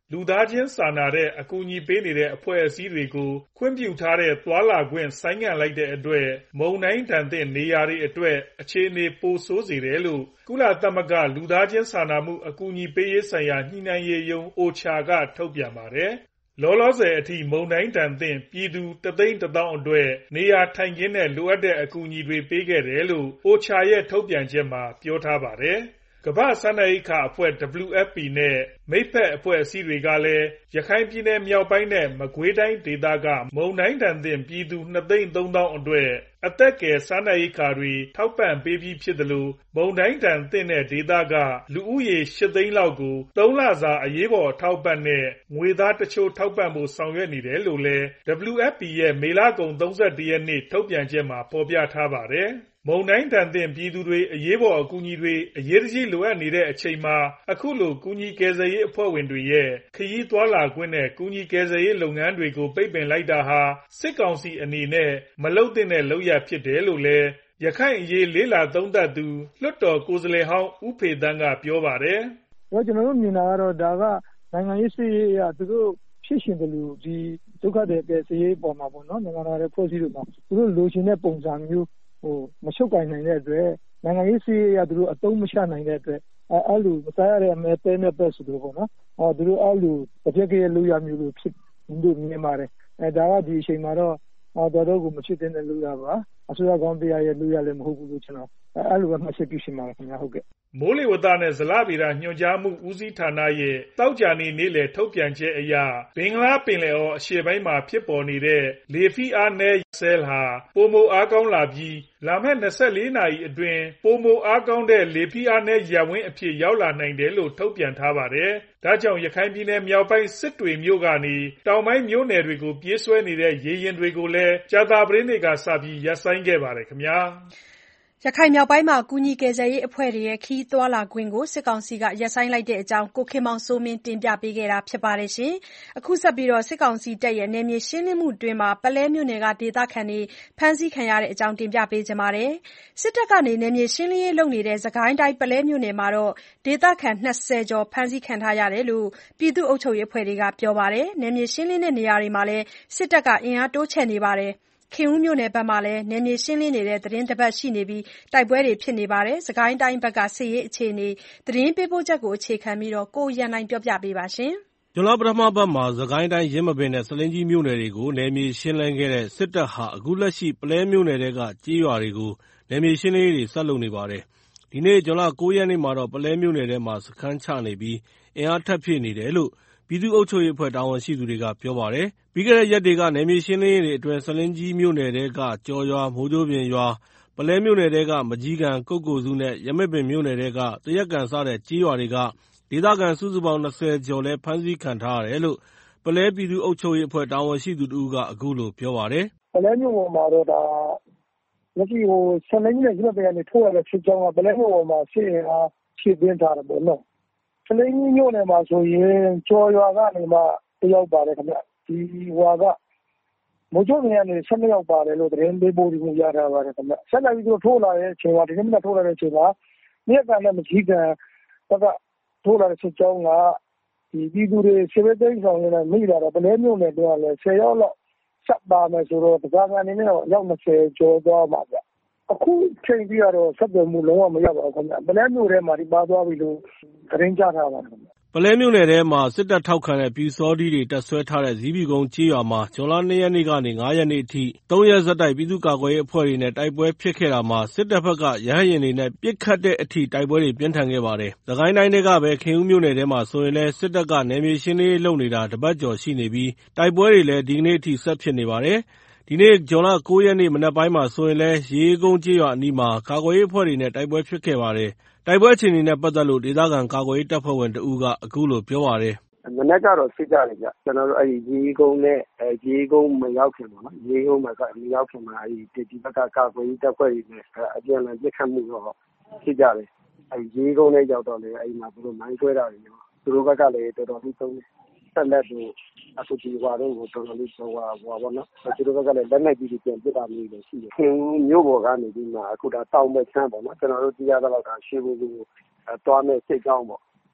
လူသားချင်းစာနာတဲ့အကူအညီပေးနေတဲ့အဖွဲ့အစည်းတွေကိုခွင့်ပြုထားတဲ့သွာလာခွင့်ဆိုင်းငံ့လိုက်တဲ့အတွက်မုန်တိုင်းဒဏ်သင့်နေရာတွေအတွက်အခြေအနေပိုဆိုးစေတယ်လို့ကုလသမဂ္ဂလူသားချင်းစာနာမှုအကူအညီပေးရေးဆိုင်ရာညှိနှိုင်းရေးရုံး အိုချာ ကထုတ်ပြန်ပါတယ်။လောလောဆယ်အထိမုန်တိုင်းဒဏ်သင့်ပြည်သူတသိန်းတသောင်းအတွက်နေရာထိုင်ခင်းနဲ့လိုအပ်တဲ့အကူအညီတွေပေးခဲ့တယ်လို့ အိုချာ ရဲ့ထုတ်ပြန်ချက်မှာပြောထားပါတယ်။ကမ္ဘာ့စားနပ်ရိက္ခာအဖွဲ့ ဒဗ္ဗလျူ အက်ဖ် ပီ နဲ့ မိတ်ဖက်အဖွဲ့အစည်းတွေကလည်းရခိုင်ပြည်နယ်မြောက်ပိုင်းနဲ့မကွေးတိုင်းဒေသကမုန်တိုင်းဒဏ်သင့်ပြည်သူနှစ်သိန်းသုံးသောင်းအတွက်အသက်ကယ်စားနပ်ရိက္ခာတွေထောက်ပံ့ပေးပြီးဖြစ်သလိုမုန်တိုင်းဒဏ်သင့်တဲ့ဒေသကလူဦးရေရှစ်သိန်းလောက်ကိုသုံးလစာအရေးပေါ်အထောက်အပံ့နဲ့ငွေသားတချို့ထောက်ပံ့ဖို့ဆောင်ရွက်နေတယ်လို့လည်း ဒဗ္ဗလျူ အက်ဖ် ပီ ရဲ့မေလကုန်၃၁ရက်နေ့ထုတ်ပြန်ချက်မှာဖော်ပြထားပါတယ်။မုန်တိုင်းဒဏ်သင့်ပြည်သူတွေအရေးပေါ်အကူအညီတွေအရေးတကြီးလိုအပ်နေတဲ့အချိန်မှာအခုလိုကူညီကယ်ဆယ်ရေးအဖွဲ့ဝင်တွေရဲ့ခရီးသွားလာခွင့်နဲ့ကူညီကယ်ဆယ်ရေးလုပ်ငန်းတွေကိုပိတ်ပင်လိုက်တာဟာစစ်ကောင်စီအနေနဲ့မလုပ်သင့်တဲ့လုပ်ရပ်ဖြစ်တယ်လို့လည်းရခိုင်အရေးလေ့လာသုံးသပ်သူလွှတ်တော်ကိုယ်စားလှယ်ဟောင်းဦးဖေသန်းကပြောပါတယ်။ကျွန်တော်တို့မြင်တာကတော့ဒါကနိုင်ငံရေးစစ်ရေးအရသူတို့ဖြစ်ရှင်တယ်လို့ဒီဒုက္ခသည်ကယ်ဆယ်ရေးပေါ်မှာပေါ့နော်နိုင်ငံတော်ရဲ့ဖွဲ့စည်းလို့မှာသူတို့လိုချင်တဲ့ပုံစံမျိုးဟိုမချုပ်ကင်နိုင်တဲ့အတွက်နိုင်ငံရေးစစ်ရေးအရသူတို့အသုံးမချနိုင်တဲ့အတွက်အဲအဲ့လိုမစားရတဲ့အမဲပဲနဲ့ပဲဆိုတော့ပေါ့နော်အော်သူတို့အဲ့လိုတစ်ပြက်ကလေးလိုရမျိုးလို့ဖြစ်လို့မြင်ပါတယ်အဲဒါကဒီအချိန်မှာတော့အော်တော်တော်ကိုမဖြစ်တဲ့လိုရပါအစိုးရကောင်းတရားရဲ့လိုရလည်းမဟုတ်ဘူးလို့ကျွန်တော်အဲ့လိုပဲမှတ်ချက်ပြုရှင်ပါတယ်ခင်ဗျာဟုတ်ကဲ့မိုးလေဝသနဲ့ဇလဗေဒညွှန်ကြားမှုဦးစီးဌာနရဲ့တောက်ကြနေနေ့လည်ထုတ်ပြန်ချက်အရဘင်္ဂလားပင်လယ်အော်အရှေ့ပိုင်းမှာဖြစ်ပေါ်နေတဲ့လေဖိအားနည်းဆဲလ်ဟာပိုမိုအားကောင်းလာပြီးလာမယ့်၂၄နာရီအတွင်းပိုမိုအားကောင်းတဲ့လေဖိအားနည်းရပ်ဝန်းအဖြစ်ရောက်လာနိုင်တယ်လို့ထုတ်ပြန်ထားပါတယ်။ဒါကြောင့်ရခိုင်ပြည်နယ်မြောက်ပိုင်းစစ်တွေမြို့ကနေတောင်ပိုင်းမြို့နယ်တွေကိုပြေးဆွဲနေတဲ့ရေယာဉ်တွေကိုလည်းကြာသပတေးနေ့ကစပြီးရပ်ဆိုင်းခဲ့ပါတယ်ခင်ဗျာ။ရခိုင်မြောက်ပိုင်းမှာကူညီကယ်ဆယ်ရေးအဖွဲ့တွေရဲ့ခရီးသွားလာခွင့်ကိုစစ်ကောင်စီကရပ်ဆိုင်းလိုက်တဲ့အကြောင်းကိုခင်မောင်စိုးမင်းတင်ပြပေးခဲ့တာဖြစ်ပါတယ်။အခုဆက်ပြီးစစ်ကောင်စီတပ်ရဲ့နယ်မြေရှင်းလင်းမှုအတွင်းပုလဲမြို့နယ်ကဒေသခံတွေဖမ်းဆီးခံရတဲ့အကြောင်းတင်ပြပေးချင်ပါတယ်။စစ်တပ်ကနယ်မြေရှင်းလင်းရေးလုပ်နေတဲ့စစ်ကိုင်းတိုင်းပုလဲမြို့နယ်မှာဒေသခံနှစ်ဆယ်ကျော်ဖမ်းဆီးခံထားရတယ်လို့ပြည်သူ့အုပ်ချုပ်ရေးအဖွဲ့တွေကပြောပါတယ်။နယ်မြေရှင်းလင်းတဲ့နေရာတွေမှာလည်းစစ်တပ်ကအင်အားတိုးချဲ့နေပါတယ်။ခင်ဦးမြို့နယ်ဘက်မှာလည်းနယ်မြေရှင်းလင်းနေတဲ့သတင်းတစ်ပတ်ရှိနေပြီးတိုက်ပွဲတွေဖြစ်နေပါတယ်။စကိုင်းတိုင်းဘက်ကစစ်ရေးအခြေအနေသတင်းပေးပို့ချက်ကိုအခြေခံပြီးကိုရန်နိုင်ပြောပြပေးပါရှင်။ဇွန်လပထမပတ်မှာစကိုင်းတိုင်းရင်းမပင်နဲ့စလင်းကြီးမြို့နယ်တွေကိုနယ်မြေရှင်းလင်းခဲ့တဲ့စစ်တပ်ဟာအခုလက်ရှိပုလဲမြို့နယ်ကကြေးရွာတွေကိုနယ်မြေရှင်းလင်းရေးတွေဆက်လုပ်နေပါတယ်။ဒီနေ့ဇွန်လ၉ရက်နေ့မှာတော့ပုလဲမြို့နယ်ထဲမှာစခန်းချနေပြီးအင်အားထပ်ဖြည့်နေတယ်လို့ပြည်သူ့အုပ်ချုပ်ရေးအဖွဲ့တာဝန်ရှိသူတွေကပြောပါတယ်။ပြီးခဲ့တဲ့ရက်တွေကနယ်မြေရှင်းလင်းရေးတွေအတွင်းစလင်းကြီးမြို့နယ်ထဲကကြော်ရွာ၊မိုးကြိုးပြင်ရွာ၊ပုလဲမြို့နယ်ထဲကမကျည်းကန်၊ကုက္ကိုစုနဲ့ရမက်ပင်မြို့နယ်ထဲကသရက်ကန်စတဲ့ကျေးရွာတွေကဒေသခံစုစုပေါင်း၂၀ကျော်လည်းဖမ်းဆီးခံထားရတယ်လို့ပုလဲပြည်သူ့အုပ်ချုပ်ရေးအဖွဲ့တာဝန်ရှိသူတဦးကအခုလိုပြောပါတယ်။ပုလဲမြို့ပေါ်မှာတော့ဒါလက်ရှိဟိုစလင်းကြီးနဲ့ရမက်ပင်ကနေထိုးရတဲ့စစ်ကြောင်းကပုလဲမြို့ပေါ်မှာစစ်ရင်အားဖြည့်သွင်းထားတယ်ပေါ့နော်။စလင်းကြီးမြို့နယ်မှာဆိုရင်ကြော်ရွာကနေမှတယောက်ပါတယ်ခင်ဗျ။ဒီဟွာကမိုးချိုးနေကနေ၁၂ယောက်ပါတယ်လို့သတင်းပေးပို့မှုရထားပါတယ်ခင်ဗျ။ဆက်လက်ပြီးတော့ထိုးလာတဲ့အချိန်မှာဒီနေ့မှထိုးလာတဲ့အချိန်မှာမြေကန်နဲ့မကြီးကန်ဘက်ကထိုးလာတဲ့စစ်ကြောင်းကဒီပြည်သူတွေစေဘသိန်းဆောင်နေမိလာတော့ပုလဲမြို့နယ်တော့လည်း၁၀ယောက်လောက်ဆက်ပါမယ်ဆိုတော့တက္ကသိုလ်အနေနဲ့တော့အယောက်၂၀ကျော်သွားပါဗျ။အခုချိန်ပြီးတော့ဆက်သွယ်မှုလုံးဝမရပါဘူးခင်ဗျ။ပုလဲမြို့ထဲမှာဒီပါသွားပြီလို့သတင်းကြားထားပါတယ်ခင်ဗျ။ပုလဲမြို့နယ်ထဲမှာစစ်တပ်ထောက်ခံတဲ့ပျူစောထီးတွေတပ်စွဲထားတဲ့ဇီးဖြူကုန်းကျေးရွာမှာဇွန်လ၂ရက်နေ့ကနေ၅ရက်နေ့အထိ၃ရက်ဆက်တိုက်ပြည်သူ့ကာကွယ်ရေးအဖွဲ့တွေနဲ့တိုက်ပွဲဖြစ်ခဲ့တာမှာစစ်တပ်ဘက်ကရဟတ်ယာဉ်တွေနဲ့ပစ်ခတ်တဲ့အထိတိုက်ပွဲတွေပြင်းထန်ခဲ့ပါတယ်။စစ်ကိုင်းတိုင်းထဲကပဲခင်ဦးမြို့နယ်ထဲမှာဆိုရင်လည်းစစ်တပ်ကနယ်မြေရှင်းလင်းရေးလုပ်နေတာတပတ်ကျော်ရှိနေပြီးတိုက်ပွဲတွေလည်းဒီကနေ့အထိဆက်ဖြစ်နေပါတယ်။ဒီနေ့ဇွန်လ၉ရက်နေ့မနက်ပိုင်းမှာဆိုရင်လည်းရေကုန်းကျေးရွာအနီးမှာကာကွယ်ရေးအဖွဲ့တွေနဲ့တိုက်ပွဲဖြစ်ခဲ့ပါတယ်။တိုက်ပွဲအခြေအနေနဲ့ပတ်သက်လို့ဒေသခံကာကွယ်ရေးတပ်ဖွဲ့ဝင်တဦးကအခုလိုပြောပါတယ်။မနက်ကတော့စစ်ကြတယ်ဗျ။ကျွန်တော်တို့အဲဒီရေကုန်းနဲ့အဲရေကုန်းမရောက်ခင်ပေါ့နော်။ရေကုန်းမှာကမရောက်ခင်မှာအဲဒီဒီဘက်ကကာကွယ်ရေးတပ်ဖွဲ့တွေနဲ့အပြန်အလှန်ပစ်ခတ်မှုတော့ဖြစ်ကြတယ်။အဲဒီရေကုန်းနဲ့ရောက်တော့လေအဲဒီမှာသူတို့မိုင်းဆွဲတာတွေရောသူတို့ဘက်ကလည်းတော်တော်လေးသုံးတယ်။ဆက်လက်ပြီးအခုဒီဟွာတော့တော်တော်လေးဟွာဟွာပေါ့နော်။သူတို့ဘက်ကလည်းလက်နက်ကြီးတွေပြန်ပစ်တာမျိုးတွေရှိတယ်။ခင်မြို့ပေါ်ကနေပြီးမှအခုဒါတောင်မဲ့ချမ်းပေါ့နော်။ကျွန်တော်တို့တရားသလောက်ကရှေ့ဘုံကိုသွားမဲ့စိတ်ကောင်းပေါ့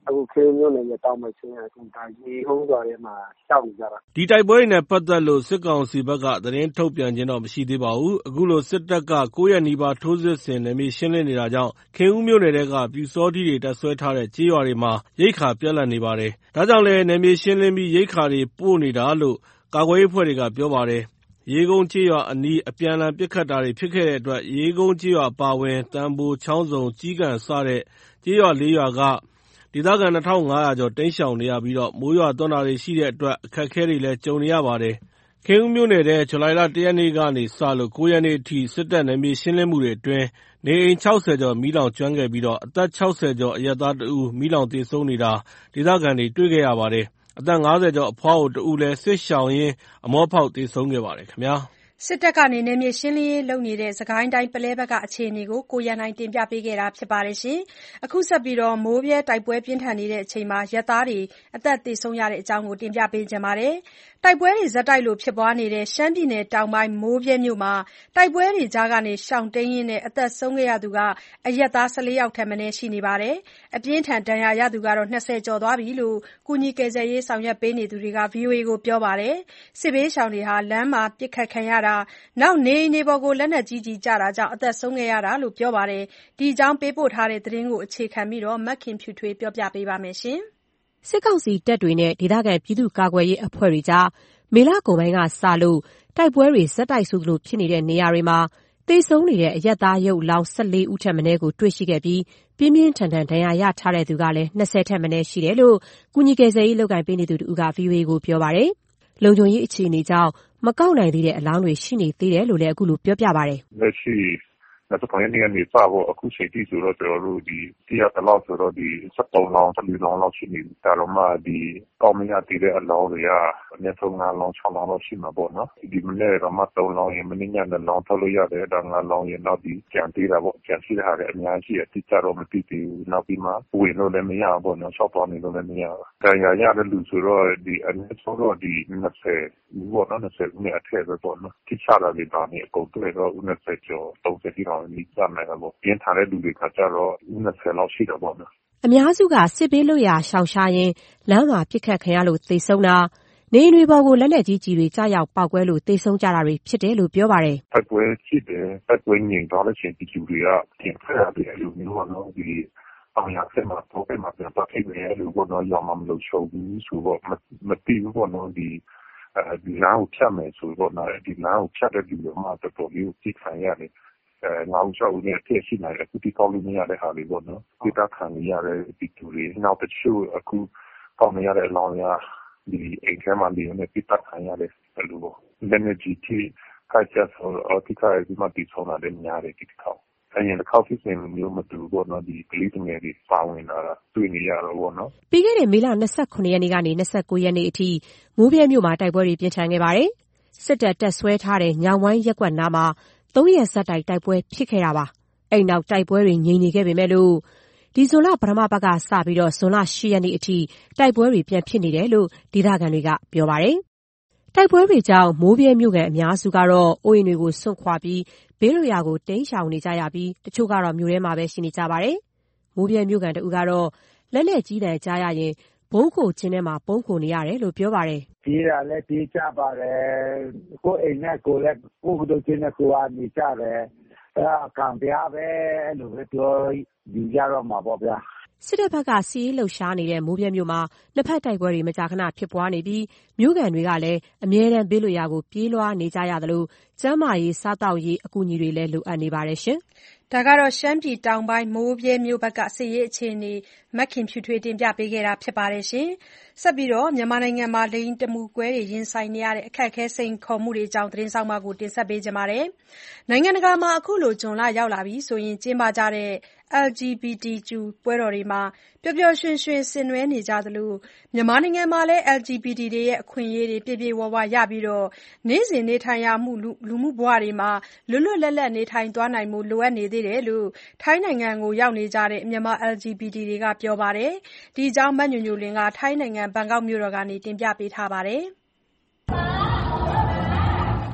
အခုခေတ်မျိုးနဲ့ရတောင်းမချင်းအခုဒါရေဟုံးစွာထဲမှာရှောက်နေကြတာဒီတိုက်ပွဲတွေနဲ့ပတ်သက်လို့စစ်ကောင်စီဘက်ကသတင်းထုတ်ပြန်ခြင်းတော့မရှိသေးပါဘူးအခုလိုစစ်တပ်ကကိုးရက်နီးပါးထိုးစစ်ဆင်နယ်မြေရှင်းလင်းနေတာကြောင့်ခင်ဦးမြို့နယ်ကပြူစောတိတွေတပ်ဆွဲထားတဲ့ကြေးရွာတွေမှာရိတ်ခါပြက်လက်နေပါတယ်ဒါကြောင့်လည်းနယ်မြေရှင်းလင်းပြီးရိတ်ခါတွေပို့နေတာလို့ကာကွယ်ရေးအဖွဲ့တွေကပြောပါတယ်ရေကုန်းကြေးရွာအနီးအပြန်အလှန်ပစ်ခတ်တာတွေဖြစ်ခဲ့တဲ့အတွက်ရေကုန်းကြေးရွာပါဝင်တန်ဖိုချောင်းစုံကြီးကန်စတဲ့ကြေးရွာလေးရွာကဒေသခံနှစ်ထောင်ငါးရာကျော်တိမ်းရှောင်နေရပြီးမိုးရွာသွန်းတာတွေရှိတဲ့အတွက်အခက်အခဲတွေလည်းကြုံနေရပါတယ်။ခင်ဦးမြို့နယ်ထဲဇူလိုင်လတစ်ရက်နေ့ကနေစလို့ကိုးရက်နေ့အထိစစ်တပ်နယ်မြေရှင်းလင်းမှုတွေအတွင်းနေအိမ်ခြောက်ဆယ်ကျော်မီးလောင်ကျွမ်းခဲ့ပြီးအသက်ခြောက်ဆယ်ကျော်အရပ်သားတဦးမီးလောင်သေဆုံးနေတာဒေသခံတွေတွေ့ခဲ့ရပါတယ်။အသက်ငါးဆယ်ကျော်အဖွားအိုတဦးလည်းစစ်ရှောင်ရင်းအမောဖောက်သေဆုံးခဲ့ပါတယ်ခင်ဗျာ။စစ်တပ်ကနယ်မြေရှင်းလင်းရေးလုပ်နေတဲ့စစ်ကိုင်းတိုင်းပုလဲဘက်ကအခြေအနေကိုကိုရန်နိုင်တင်ပြပေးခဲ့တာပါ။အခုဆက်ပြီးမိုးဗြဲတိုက်ပွဲပြင်းထန်နေချိန်မှာရက်သားတွေအသက်သေဆုံးရတဲ့အကြောင်းကိုတင်ပြပေးချင်ပါတယ်။တိုက်ပွဲတွေဆက်တိုက်လိုဖြစ်ပွားနေတဲ့ရှမ်းပြည်နယ်တောင်ပိုင်းမိုးဗြဲမြို့မှာတိုက်ပွဲတွေကြားကနေရှောင်တိမ်းရင်းအသက်ဆုံးခဲ့ရသူကအရပ်သား၁၄ယောက်ထက်မနည်းရှိနေပါတယ်။အပြင်းထန်ဒဏ်ရာရသူကတော့၂၀ကျော်သွားပြီလို့ကူညီကယ်ဆယ်ရေးဆောင်ရွက်ပေးနေသူတွေက ဗွီအိုအေကိုပြောပါတယ်။စစ်ဘေးရှောင်တွေလမ်းမှာပစ်ခတ်ခံရတာနောက်နေအိမ်တွေပေါ်ကိုလက်နက်ကြီးကျည်ကျတာကြောင့်အသက်ဆုံးခဲ့ရတာလို့ပြောပါတယ်။ဒီအကြောင်းပေးပို့ထားတဲ့သတင်းကိုအခြေခံပြီးမခင်ဖြူထွေးပြောပြပေးပါမယ်။စစ်ကောင်စီတပ်တွေနဲ့ဒေသခံပြည်သူ့ကာကွယ်ရေးအဖွဲ့တွေကြားမေလကုန်ပိုင်းကစလို့တိုက်ပွဲတွေဆက်တိုက်ဆိုသလိုဖြစ်နေတဲ့နေရာတွေမှာသေဆုံးနေတဲ့အရပ်သားရုပ်အလောင်း၁၄ဦးထက်မနည်းကိုတွေ့ရှိခဲ့ပြီးပြင်းပြင်းထန်ထန်ဒဏ်ရာရထားတဲ့သူကလည်း၂၀ထက်မနည်းရှိတယ်လို့ကူညီကယ်ဆယ်ရေးလုပ်ကိုင်ပေးနေသူတဦးက ဗွီအိုအေကိုပြောပါတယ်။လုံခြုံရေးအခြေအနေကြောင့်မကောက်နိုင်သေးတဲ့အလောင်းတွေရှိနေသေးတယ်လို့လည်းအခုလိုပြောပြပါတယ်။လက်ရှိ၂၇ရက်နေ့ကနေစဖို့အခုချိန်ထိဆိုတော့ကျွန်တော်တို့ဒီသိရသလောက်ဆိုတော့ဒီ၁၃လောင်း၁၄လောင်းလောက်ရှိနေပြီ။ဒါတော့မှဒီကောက်မရသေးတဲ့အလောင်းတွေကအနည်းဆုံး၅လောင်း၆လောင်းလောက်ရှိမှာပေါ့နော်။ဒီမနေ့တော့မှ၃လောင်းရင်မနေ့ည၂လောင်းထုတ်လို့ရတယ်ဒါ၅လောင်းရင်နောက်ဒီကြံသေးတာပေါ့ကြံရှိတဲ့ဟာတွေအများကြီးအတိကျတော့မသိသေးဘူး။နောက်ပြီးမှဝင်လို့လည်းမရဘူးပေါ့နော်။ရှောက်သွားနေလို့လည်းမရဘူး။ဒဏ်ရာရတဲ့လူဆိုတော့ဒီအနည်းဆုံးတော့ဒီ၂၀ဦးပေါ့နော်၂၀ဦးနဲ့အထက်ပဲပေါ့နော်။ထိချတာတွေပါနေအကုန်တွေ့တော့ဦး၂၀ကျော်၃၀တိတောင်နီးစပ်နိုင်တာပေါ့။ပြင်းထန်တဲ့လူတွေကကြတော့ဦး၂၀လောက်ရှိတာပေါ့နော်။အများစုကစစ်ဘေးလွတ်ရာရှောင်ရှားရင်းလမ်းမှာပစ်ခတ်ခံရလို့သေဆုံးတာနေအိမ်တွေပေါ်ကိုလက်နက်ကြီးကျည်တွေကျရောက်ပေါက်ကွဲလို့သေဆုံးကြတာတွေဖြစ်တယ်လို့ပြောပါတယ်။တိုက်ပွဲဖြစ်တယ်တိုက်ပွဲငြိမ်သွားလို့ရှိရင်ဒီလူတွေကပြင်ထွက်ရတယ်အဲ့လိုမျိုးပေါ့နော်ဒီအောင်ရဆက်မှာတော့ပြန်မှာပြန်ပတ်ခဲ့တယ်အဲ့လိုပေါ့နော်ရောင်မမလို့ရှုံဘူးဆိုတော့မတိဘူးပေါ့နော်ဒီအဲဒီလမ်းကိုဖြတ်မယ်ဆိုတော့နော်ဒီလမ်းကိုဖြတ်တဲ့လူတွေမှာတော်တော်လေးကြည့်ခံရတယ်အဲငါ့ဦးရှောက်ဦးနဲ့အထက်ရှိနိုင်တယ်အခုဒီကောက်လို့မရတဲ့ဟာတွေပေါ့နော်ဒီတာခံရတဲ့ဒီတူတွေနောက်တစ်ချို့အခုကောက်နေရတဲ့အလောင်းရဒီအိမ်ထဲမှာနေနေပြတာခံရတယ်ဘယ်လိုပေါ့လက်နေကြီးထိခိုက်ချက်ဆိုအတိကျဒီမှာဒီဆုံးလာတဲ့များတယ်ဒီကောက်အရင်တစ်ခေါက်ဖြစ်စဉ်မျိုးမတူပေါ့နော်ဒီကလေးငယ်တွေပါဝင်လာတာတွေ့နေရတော့ပေါ့နော်ပြီးခဲ့တဲ့မေလ၂၇ရက်နေ့ကနေ၂၉ရက်နေ့အထိမိုးဗြဲမြို့မှာတိုက်ပွဲတွေပြင်းထန်ခဲ့ပါတယ်စစ်တပ်တပ်ဆွဲထားတဲ့ညောင်ဝိုင်းရက်ကွက်နားမှာသုံးရက်ဆက်တိုက်တိုက်ပွဲဖြစ်ခဲ့တာပါအဲ့နောက်တိုက်ပွဲတွေငြိမ်နေခဲ့ပေမဲ့လို့ဒီဇွန်လပထမပတ်ကစပြီးတော့ဇွန်လ၈ရက်နေ့အထိတိုက်ပွဲတွေပြန်ဖြစ်နေတယ်လို့ဒေသခံတွေကပြောပါတယ်တိုက်ပွဲတွေကြောင့်မိုးဗြဲမြို့ကန်အများစုကတော့အိုးအိမ်တွေကိုစွန့်ခွာပြီးဘေးလွတ်ရာကိုတိမ်းရှောင်နေကြရပြီးတချို့ကတော့မြို့ထဲမှာပဲရှိနေကြပါတယ်မိုးဗြဲမြို့ကန်တဦးကတော့လက်လက်ကြီးတန်းကြားရရင်ဘုံခိုချင်းထဲမှာပုံခိုနေရတယ်လို့ပြောပါတယ်ပြေးတာလည်းပြေးကြပါတယ်ကိုယ်အိမ်နဲ့ကိုယ်လည်းကိုယ်တို့ချင်းနဲ့ကိုယ်ကနေကြတယ်အဲကံပြပဲအဲ့လိုပဲပြောယူကြတော့မှာပေါ့ဗျာစစ်တပ်ဘက်ကစီးလှုပ်ရှားနေတဲ့မိုးပြဲမြို့မှာနှစ်ဖက်တိုက်ပွဲတွေမကြာခဏဖြစ်ပွားနေပြီးမြို့ကန်တွေကလည်းအမြဲတမ်းဘေးလွတ်ရာကိုပြေးလွှားနေကြရသလိုကျန်းမာရေးစားတောက်ရေးအကူအညီတွေလည်းလိုအပ်နေပါတယ်ရှင်ဒါကတော့ရှမ်းပြည်တောင်ပိုင်းမိုးပြဲမြို့ဘက်ကစစ်ရေးအခြေအနေမခင်ဖြူထွေးတင်ပြပေးခဲ့တာဖြစ်ပါတယ်ရှင်ဆက်ပြီးတော့မြန်မာနိုင်ငံမှာလိင်တမူကွဲတွေရင်ဆိုင်နေရတဲ့အခက်အခဲစိန်ခေါ်မှုတွေအကြောင်းသတင်းဆောင်မကိုတင်ဆက်ပေးကြပါမယ်နိုင်ငံတကာမှာအခုလိုဂျွန်လရောက်လာပြီဆိုရင်ကျင်းပကြတဲ့ แอล ဂျီ ဘီ တီ ကျူ ပွဲတော်တွေမှာပျော်ပျော်ရွှင်ရွှင်ဆင်နွှဲနေကြသလိုမြန်မာနိုင်ငံမှာလည်း แอล ဂျီ ဘီ တီ တွေရဲ့အခွင့်အရေးတွေပြည့်ပြည့်ဝဝရပြီးနေ့စဉ်နေထိုင်ရမှုလူမှုဘဝတွေမှာလွတ်လွတ်လပ်လပ်နေထိုင်သွားနိုင်မှုလိုအပ်နေသေးတယ်လို့ထိုင်းနိုင်ငံကိုရောက်နေကြတဲ့မြန်မာ แอล ဂျီ ဘီ တီ တွေကပြောပါတယ်ဒီအကြောင်းမညိုညိုလင်းကထိုင်းနိုင်ငံဘန်ကောက်မြို့တော်ကနေတင်ပြပေးထားပါတယ်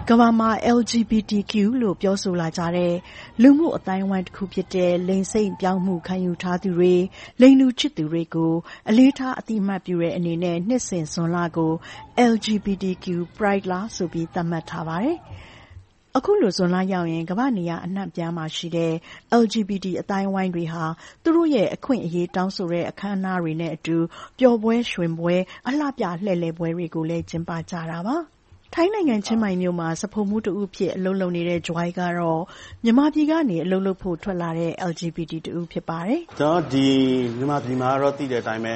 ကမ္ဘာမှာ L G B T Q လို့ပြောဆိုလာကြတဲ့လူမှုအတိုင်းအဝိုင်းတစ်ခုဖြစ်တဲ့လိင်စိတ်ပြောင်းမှုခံယူထားသူတွေလိင်လူချစ်သူတွေကိုအလေးထားအသိအမှတ်ပြုတဲ့အနေနဲ့နှစ်စဉ်ဇွန်လကို L G B T Q Pride လဆိုပြီးသတ်မှတ်ထားပါတယ်။အခုလိုဇွန်လရောက်ရင်ကမ္ဘာနေရာအနှံ့ပြားမှာရှိတဲ့ L G B T အတိုင်းအဝိုင်းတွေဟာသူတို့ရဲ့အခွင့်အရေးတောင်းဆိုတဲ့အခမ်းအနားတွေနဲ့အတူပျော်ပွဲရွှင်ပွဲအလှပြလှည့်လည်ပွဲတွေကိုလည်းကျင်းပကြတာပါ။ထိုင်းနိုင်ငံချင်းမိုင်မြို့မှာစဖိုမှုတူဖြစ်အလုပ်လုပ်နေတဲ့ Joy ကတော့မြန်မာပြည်ကနေအလုပ်လုပ်ဖို့ထွက်လာတဲ့ L G B T တူဖြစ်ပါတယ်။ကျွန်တော်ဒီမြန်မာပြည်မှာတော့တည်တဲ့အတိုင်းပဲ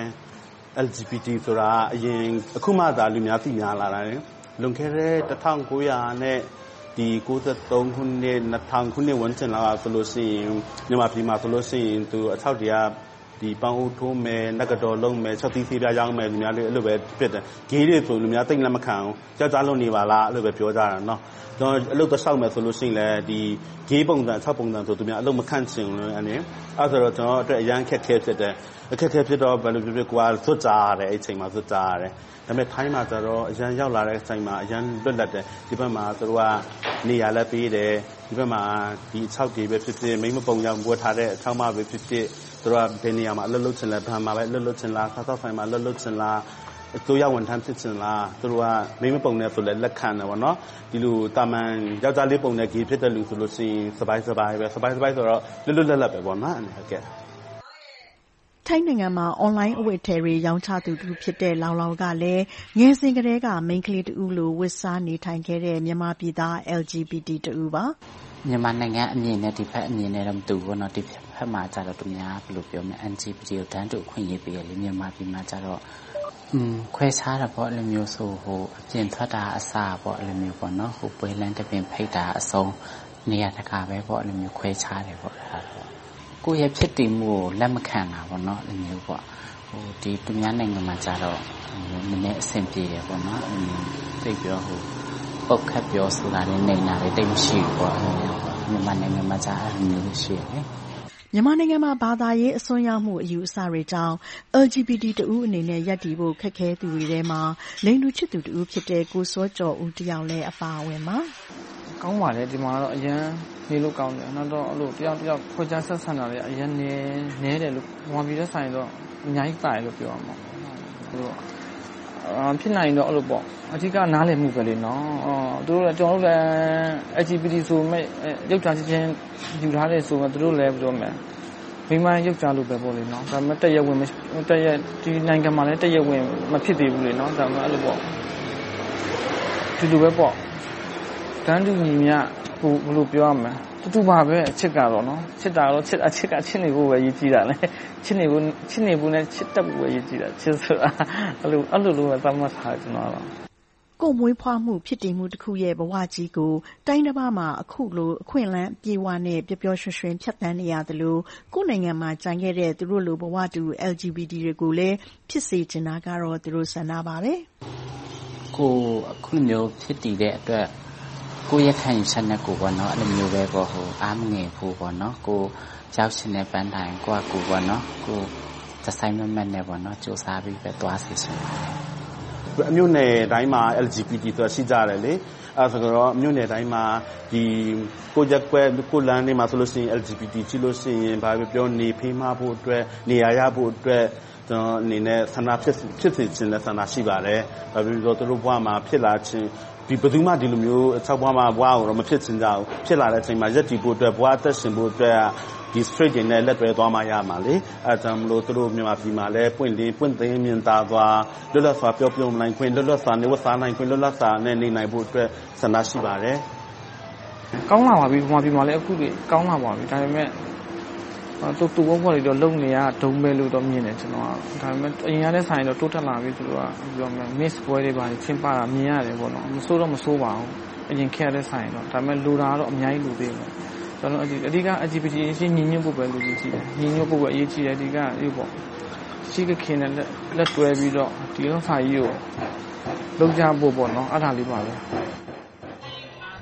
L G B T ဆိုတာအရင်အခုမှသာလူများသိများလာတယ်။လွန်ခဲ့တဲ့တစ်ထောင်ကိုးရာနဲ့ဒီကိုးဆယ်သုံးခုနှစ်နှစ်ထောင်ခုနှစ်ဝန်ကျင်လောက်ဆိုလို့ရှိရင်မြန်မာပြည်မှာဆိုလို့ရှိရင်သူအထောက်တရားဒီပန်းအိုးထိုးမယ်နဂတော်လုံးမယ်ချက်သီးသေးပြရောင်းမယ်လူများလေးအဲ့လိုပဲဖြစ်တယ်ဂေးတွေဆိုလူများတိတ်လက်မခံဘူးကြောက်ကြလို့နေပါလားအဲ့လိုပဲပြောကြတာเนาะကျွန်တော်အလုပ်တော့ရှောက်မယ်ဆိုလို့ရှိရင်လည်းဒီဂေးပုံစံ၆ပုံစံဆိုသူများအလုပ်မခံချင်ဘူးအဲ့ဒီအဲ့ဆိုတော့ကျွန်တော်အတွက်အရန်ခက်ခဲဖြစ်တယ်အခက်ခဲဖြစ်တော့ဘယ်လိုဖြစ်ဖြစ်ကိုကစွတ်ကြရတယ်အဲ့ချိန်မှာစွတ်ကြရတယ်ဒါပေမဲ့ထိုင်းမှာကျတော့အရန်ရောက်လာတဲ့အချိန်မှာအရန်လွတ်လပ်တယ်ဒီဘက်မှာသူတို့ကနေရာလက်ပေးတယ်ဒီဘက်မှာဒီ၆ကေပဲဖြစ်ဖြစ်မိမပုံရောက်ဝတ်ထားတဲ့အချောင်းမပဲဖြစ်ဖြစ်သူတို့ကဘယ်နေရာမှာအလုပ်လုပ်ချင်လဲဘာမှပဲအလုပ်လုပ်ချင်လားစားသောက်ဆိုင်မှာအလုပ်လုပ်ချင်လားအစိုးရဝန်ထမ်းဖြစ်ချင်လားသူတို့ကမိမပုံနဲ့ဆိုလဲလက်ခံတယ်ဗောနော်ဒီလိုတာမန်ယောက်ျားလေးပုံနဲ့ဂေးဖြစ်တဲ့လူဆိုလို့ရှိရင်စပိုင်းစပိုင်းပဲစပိုင်းစပိုင်းဆိုတော့လွတ်လွတ်လပ်လပ်ပဲဗောနော်ဟုတ်ကဲ့ထိုင်းနိုင်ငံမှာအွန်လိုင်းအဝတ်အထည်တွေရောင်းချသူတူဖြစ်တဲ့လောင်လောင်ကလည်းငယ်စဉ်ကတည်းကမိန်းကလေးတူလိုဝတ်စားနေထိုင်ခဲ့တဲ့မြန်မာပြည်သား L G B T တူပါမြန်မာနိုင်ငံအမြင်နဲ့ဒီဖက်အမြင်နဲ့တော့မတူဘူးเนาะဒီဖက်မှာကျတော့သူများဘယ်လိုပြောမလဲ L G B T ကိုတန်းတူအခွင့်အရေးပေးရလေမြန်မာပြည်မှာကျတော့อืมခွဲခြားတာပေါ့အဲ့လိုမျိုးဆိုဟိုအပြင်ထွက်တာအစားပေါ့အဲ့လိုမျိုးပေါ့เนาะဟိုပွဲလန်းတစ်ပင်ဖိတ်တာအစုံနေရာတကာပဲပေါ့အဲ့လိုမျိုးခွဲခြားတယ်ပေါ့အဲ့ဒါတော့ကိုယ့်ရဲ့ဖြစ်တည်မှုကိုလက်မခံတာပေါ့เนาะအဲ့လိုမျိုးပေါ့ဟိုဒီသူများနိုင်ငံမှာကျတော့နည်းနည်းအဆင်ပြေတယ်ပေါ့เนาะအဲ့လိုသိပြောဟိုပုတ်ခတ်ပြောဆိုတာနဲ့နေတာတွေတိတ်မရှိဘူးပေါ့အဲ့လိုမျိုးမြန်မာနိုင်ငံမှာကျအဲ့လိုမျိုးရှိတယ်မြန်မာနိုင်ငံမှာဘာသာရေးအစွန်းရောက်မှုအယူအဆတွေကြောင့် L G B T တူအနေနဲ့ရပ်တည်ဖို့ခက်ခဲသူတွေထဲမှာလိင်လူချစ်သူတူဖြစ်တဲ့ကိုစောကျော်ဦးတယောက်လည်းအပါအဝင်ပါကောင်းပါလေဒီမှာတော့အရင်နေလို့ကောင်းတယ်နောက်တော့အဲ့လိုတယောက်တယောက်ခွဲခြားဆက်ဆံတာလည်းအရင်နေနေတယ်လို့ဘာပြီးတော့ဆိုင်တော့အများကြီးပါတယ်လို့ပြောရမှာသူတို့အာဖြစ်နိုင်တော့အဲ့လိုပေါ့အထူးကနားလည်မှုပဲလေနော်အော်သူတို့လည်းကျွန်တော်တို့လည်း L G B T ဆိုမဲ့ရုပ်ချချင်းယူထားတဲ့ဆိုမှသူတို့လည်းပြောမယ်မိမရုပ်ချလို့ပဲပေါ့လေနော်ဒါပေမဲ့တရက်ဝင်တရက်ဒီနိုင်ငံမှာလည်းတရက်ဝင်မဖြစ်သေးဘူးလေနော်ဒါပေမဲ့အဲ့လိုပေါ့ဒီလိုပဲပေါ့တန်းတူညီမျှဟိုဘယ်လိုပြောရမလဲတူတူပါပဲအချစ်ကတော့နော်ချစ်တာတော့ချစ်အချစ်ကချစ်နေဖို့ပဲရည်ကြီးတာလေချစ်နေဖို့ချစ်နေဖို့နဲ့ချစ်တတ်ဖို့ပဲရည်ကြီးတာချစ်ဆိုတာအဲ့လိုအဲ့လိုလိုပဲသတ်မှတ်ထားကျွန်တော်တော့ကိုမွေးဖွားမှုဖြစ်တည်မှုတစ်ခုရဲ့ဘဝကြီးကိုတိုင်းတစ်ပါးမှာအခုလိုအခွင့်အလမ်းပြေဝနဲ့ပျော်ပျော်ရွှင်ရွှင်ဖြတ်သန်းနေရတယ်လို့ကိုနိုင်ငံမှာကြံခဲ့တဲ့သူတို့လိုဘဝတူ L G B T တွေကိုလည်းဖြစ်စေချင်တာကတော့သူတို့ဆန္ဒပါပဲကိုအခုမျိုးဖြစ်တည်တဲ့အတွက်ကိုယ့်ရဲ့ခံယူချက်နဲ့ကိုပေါ့နော်အဲ့လိုမျိုးပဲပေါ့ဟိုအားမငယ်ဖို့ပေါ့နော်ကိုရောက်ရှင်တဲ့ပန်းတိုင်ကိုကကိုပေါ့နော်ကိုသဆိုင်မမက်နဲ့ပေါ့နော်စူးစမ်းပြီးပဲတွားစီရှင်အမျိုးနယ်တိုင်းမှာ L G B T ဆိုတာရှိကြတယ်လေအဲဆိုတော့အမျိုးနယ်တိုင်းမှာဒီကိုရက်ကွဲကိုလန်းနေမှာဆိုလို့ရှိရင် L G B T ရှိလို့ရှိရင်ဘာပဲပြောနေဖေးမဖို့အတွက်နေရာရဖို့အတွက်ကျွန်တော်အနေနဲ့ဆန္ဒဖြစ်ဖြစ်စေခြင်းနဲ့ဆန္ဒရှိပါတယ်ဘာဖြစ်လို့သူတို့ဘဝမှာဖြစ်လာခြင်းဒီဘယ်သူမှဒီလိုမျိုးအချောက်ဘွားမှာဘွားကိုတော့မဖြစ်ချင်ကြဘူးဖြစ်လာတဲ့အချိန်မှာရက်တီဖို့အတွက်ဘွားအသက်ရှင်ဖို့အတွက်ဒီ straight တွေနဲ့လက်တွဲသွားမှရမှာလေအဲဒါမလို့သူတို့မြန်မာပြည်မှာလည်းပွင့်လင်းပွင့်သိမ်းမြင်သာသွားလွတ်လပ်စွာပြောပြနိုင်ခွင့်လွတ်လပ်စွာနေဝတ်စားနိုင်ခွင့်လွတ်လပ်စွာနဲ့နေနိုင်ဖို့အတွက်ဆန္ဒရှိပါတယ်ကောင်းလာပါပြီမြန်မာပြည်မှာလည်းအခုတွေကောင်းလာပါပြီဒါပေမဲ့တူတူဘုံဘွားတွေတော့လုံနေရဒုံပဲလို့တော့မြင်တယ်ကျွန်တော်ကဒါပေမဲ့အရင်ကလည်းဆိုင်တော့တိုးတက်လာပြီသူတို့ကပြောမယ် miss ပွဲတွေပါချင်းပါတာမြင်ရတယ်ပေါ့နော်မစိုးတော့မစိုးပါဘူးအရင်ခဲ့တဲ့ဆိုင်တော့ဒါပေမဲ့လူတာတော့အများကြီးလူသေးတယ်ကျွန်တော်အဓိက L G B T အချင်းညီညွတ်ဖို့ပဲလူကြီးကြည့်တယ်ညီညွတ်ဖို့ပဲအရေးကြီးတယ်အဓိကအေးပေါ့ရှိကခင်နဲ့လက်တွဲပြီးတော့ဒီဥစ္စာကြီးကိုလုံကြဖို့ပေါ့နော်အဲ့ဒါလေးပါပဲ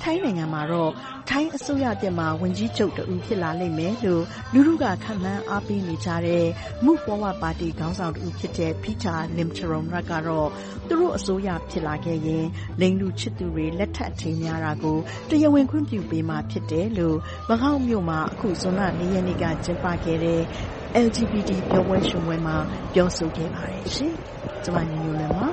ထိုင်းနိုင်ငံမှာတော့ထိုင်းအစိုးရသစ်မှာဝန်ကြီးချုပ်တဦးဖြစ်လာလိမ့်မယ်လို့လူထုကခန့်မှန်းအားပေးနေကြတဲ့ Move Forward ပါတီခေါင်းဆောင်တဦးဖြစ်တဲ့ Pita Limcharoenrat ကတော့သူတို့အစိုးရဖြစ်လာခဲ့ရင်လိင်လူချစ်သူတွေလက်ထပ်အထည်များတာကိုတရားဝင်ခွင့်ပြုပေးမှာဖြစ်တယ်လို့မကောက်မြို့မှာအခုဇွန်လ၄ရက်နေ့ကကျင်းပခဲ့တဲ့ L G B T ပျော်ပွဲရွှင်ပွဲမှာပြောဆိုခဲ့ပါတယ်ရှင်။ကျွန်မညညလွင်ပါ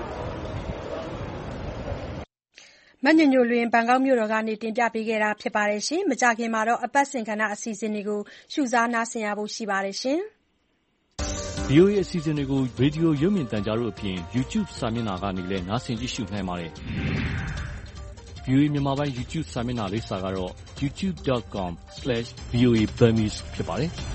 မညညလွင်ဘန်ကောက်မြို့တော်ကနေတင်ပြပေးခဲ့တာဖြစ်ပါတယ်ရှင်။မကြခင်မှာတော့အပတ်စဉ်ကဏ္ဍအစီအစဉ်တွေကိုရှုစားနားဆင်ရဖို့ရှိပါတယ်ရှင်။ V O A အစီအစဉ်တွေကိုရေဒီယိုရုပ်မြင်သံကြားတို့အပြင် YouTube စာမျက်နှာကနေလည်းနားဆင်ကြည့်ရှုနိုင်ပါတယ်။ V O A မြန်မာပိုင်း YouTube စာမျက်နှာလိပ်စာကတော့ ยูทูบ ดอท คอม สแลช วี โอ เอ Burmese ဖြစ်ပါတယ်။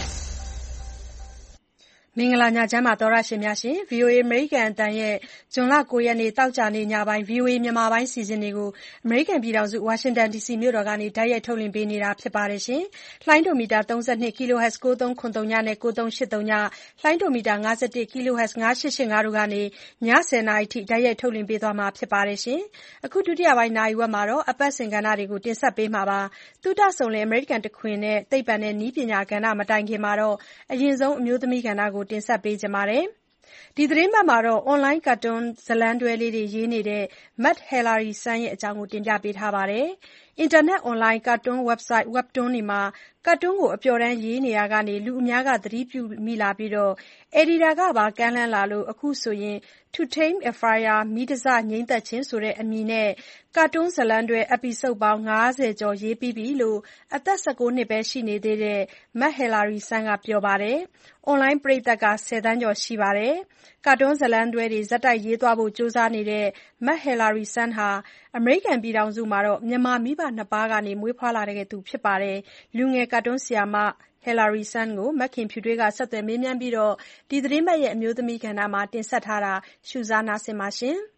မင်္ဂလာညချမ်းပါသောရရှင်များရှင် V O A အမေရိကန်အသံရဲ့ဇွန်လကိုရက်နေ့တောက်ကြနေ့ညပိုင်း V O A မြန်မာပိုင်းစီစဉ်တွေကိုအမေရိကန်ပြည်ထောင်စုဝါရှင်တန် ဒီစီမြို့တော်ကနေတိုက်ရိုက်ထုတ်လွှင့်ပေးနေတာဖြစ်ပါတယ်ရှင်။လှိုင်းဒိုမီတာသုံး၂ kHz ကိုးသုံးခွန်သုံး နဲ့ကိုးသုံးရှစ်သုံး လှိုင်းဒိုမီတာ၅၁ kHz ၅ရှစ်ရှစ်ငါးတို့ကနေညဆယ်နာရီထိတိုက်ရိုက်ထုတ်လွှင့်ပေးသွားမှာဖြစ်ပါတယ်ရှင်။အခုဒုတိယပိုင်းနာရီဝက်မှာတော့အပတ်စဉ်ကဏ္ဍတွေကိုတင်ဆက်ပေးမှာပါ။သုတဆုံလင်အမေရိကန်တခွင်နဲ့သိပ္ပံနဲ့နည်းပညာကဏ္ဍမတိုင်ခင်မှာတော့အရင်ဆုံးအမျိုးသမီးကဏ္ဍကိုတင်ဆက်ပေးကြပါမယ်။ဒီသတင်းပတ်မှာတော့အွန်လိုင်းကာတွန်းဇာတ်လမ်းတွဲလေးတွေရေးနေတဲ့ Matt Hillary Sun ရဲ့အကြောင်းကိုတင်ပြပေးထားပါတယ်။အင်တာနက်အွန်လိုင်းကာတွန်း website Webtoon တွေမှာကာတွန်းကိုအပျော်တမ်းရေးနေရာကနေလူအများကသတိပြုမိလာပြီးအယ်ဒီတာကပါကမ်းလှမ်းလာလို့အခုဆိုရင် To Tame a Fire မီးတစငြိမ်းသက်ခြင်းဆိုတဲ့အမည်နဲ့ကာတွန်းဇာတ်လမ်းတွဲ episode ပေါင်း၅၀ကျော်ရေးပြီးပြီလို့အသက်၁၉နှစ်ပဲရှိနေသေးတဲ့ Matt Hillary Sun ကပြောပါတယ်။အွန်လိုင်းပရိသတ်ကဆယ်သန်းကျော်ရှိပါတယ်။ကာတွန်းဇာတ်လမ်းတွဲတွေဆက်တိုက်ရေးသွားဖို့ကြိုးစားနေတဲ့ Matt Hillary Sun ဟာအမေရိကန်ပြည်ထောင်စုမှာမြန်မာမိဘနှစ်ပါးကနေမွေးဖွားလာတဲ့သူဖြစ်ပါတယ်။လူငယ်ကာတွန်းဆရာမHillary Sun ကိုမခင်ဖြူထွေးကဆက်သွယ်မေးမြန်းပြီးဒီသတင်းပတ်ရဲ့အမျိုးသမီးကဏ္ဍမှာတင်ဆက်ထားတာရှုစားနားဆင်ပါရှင်။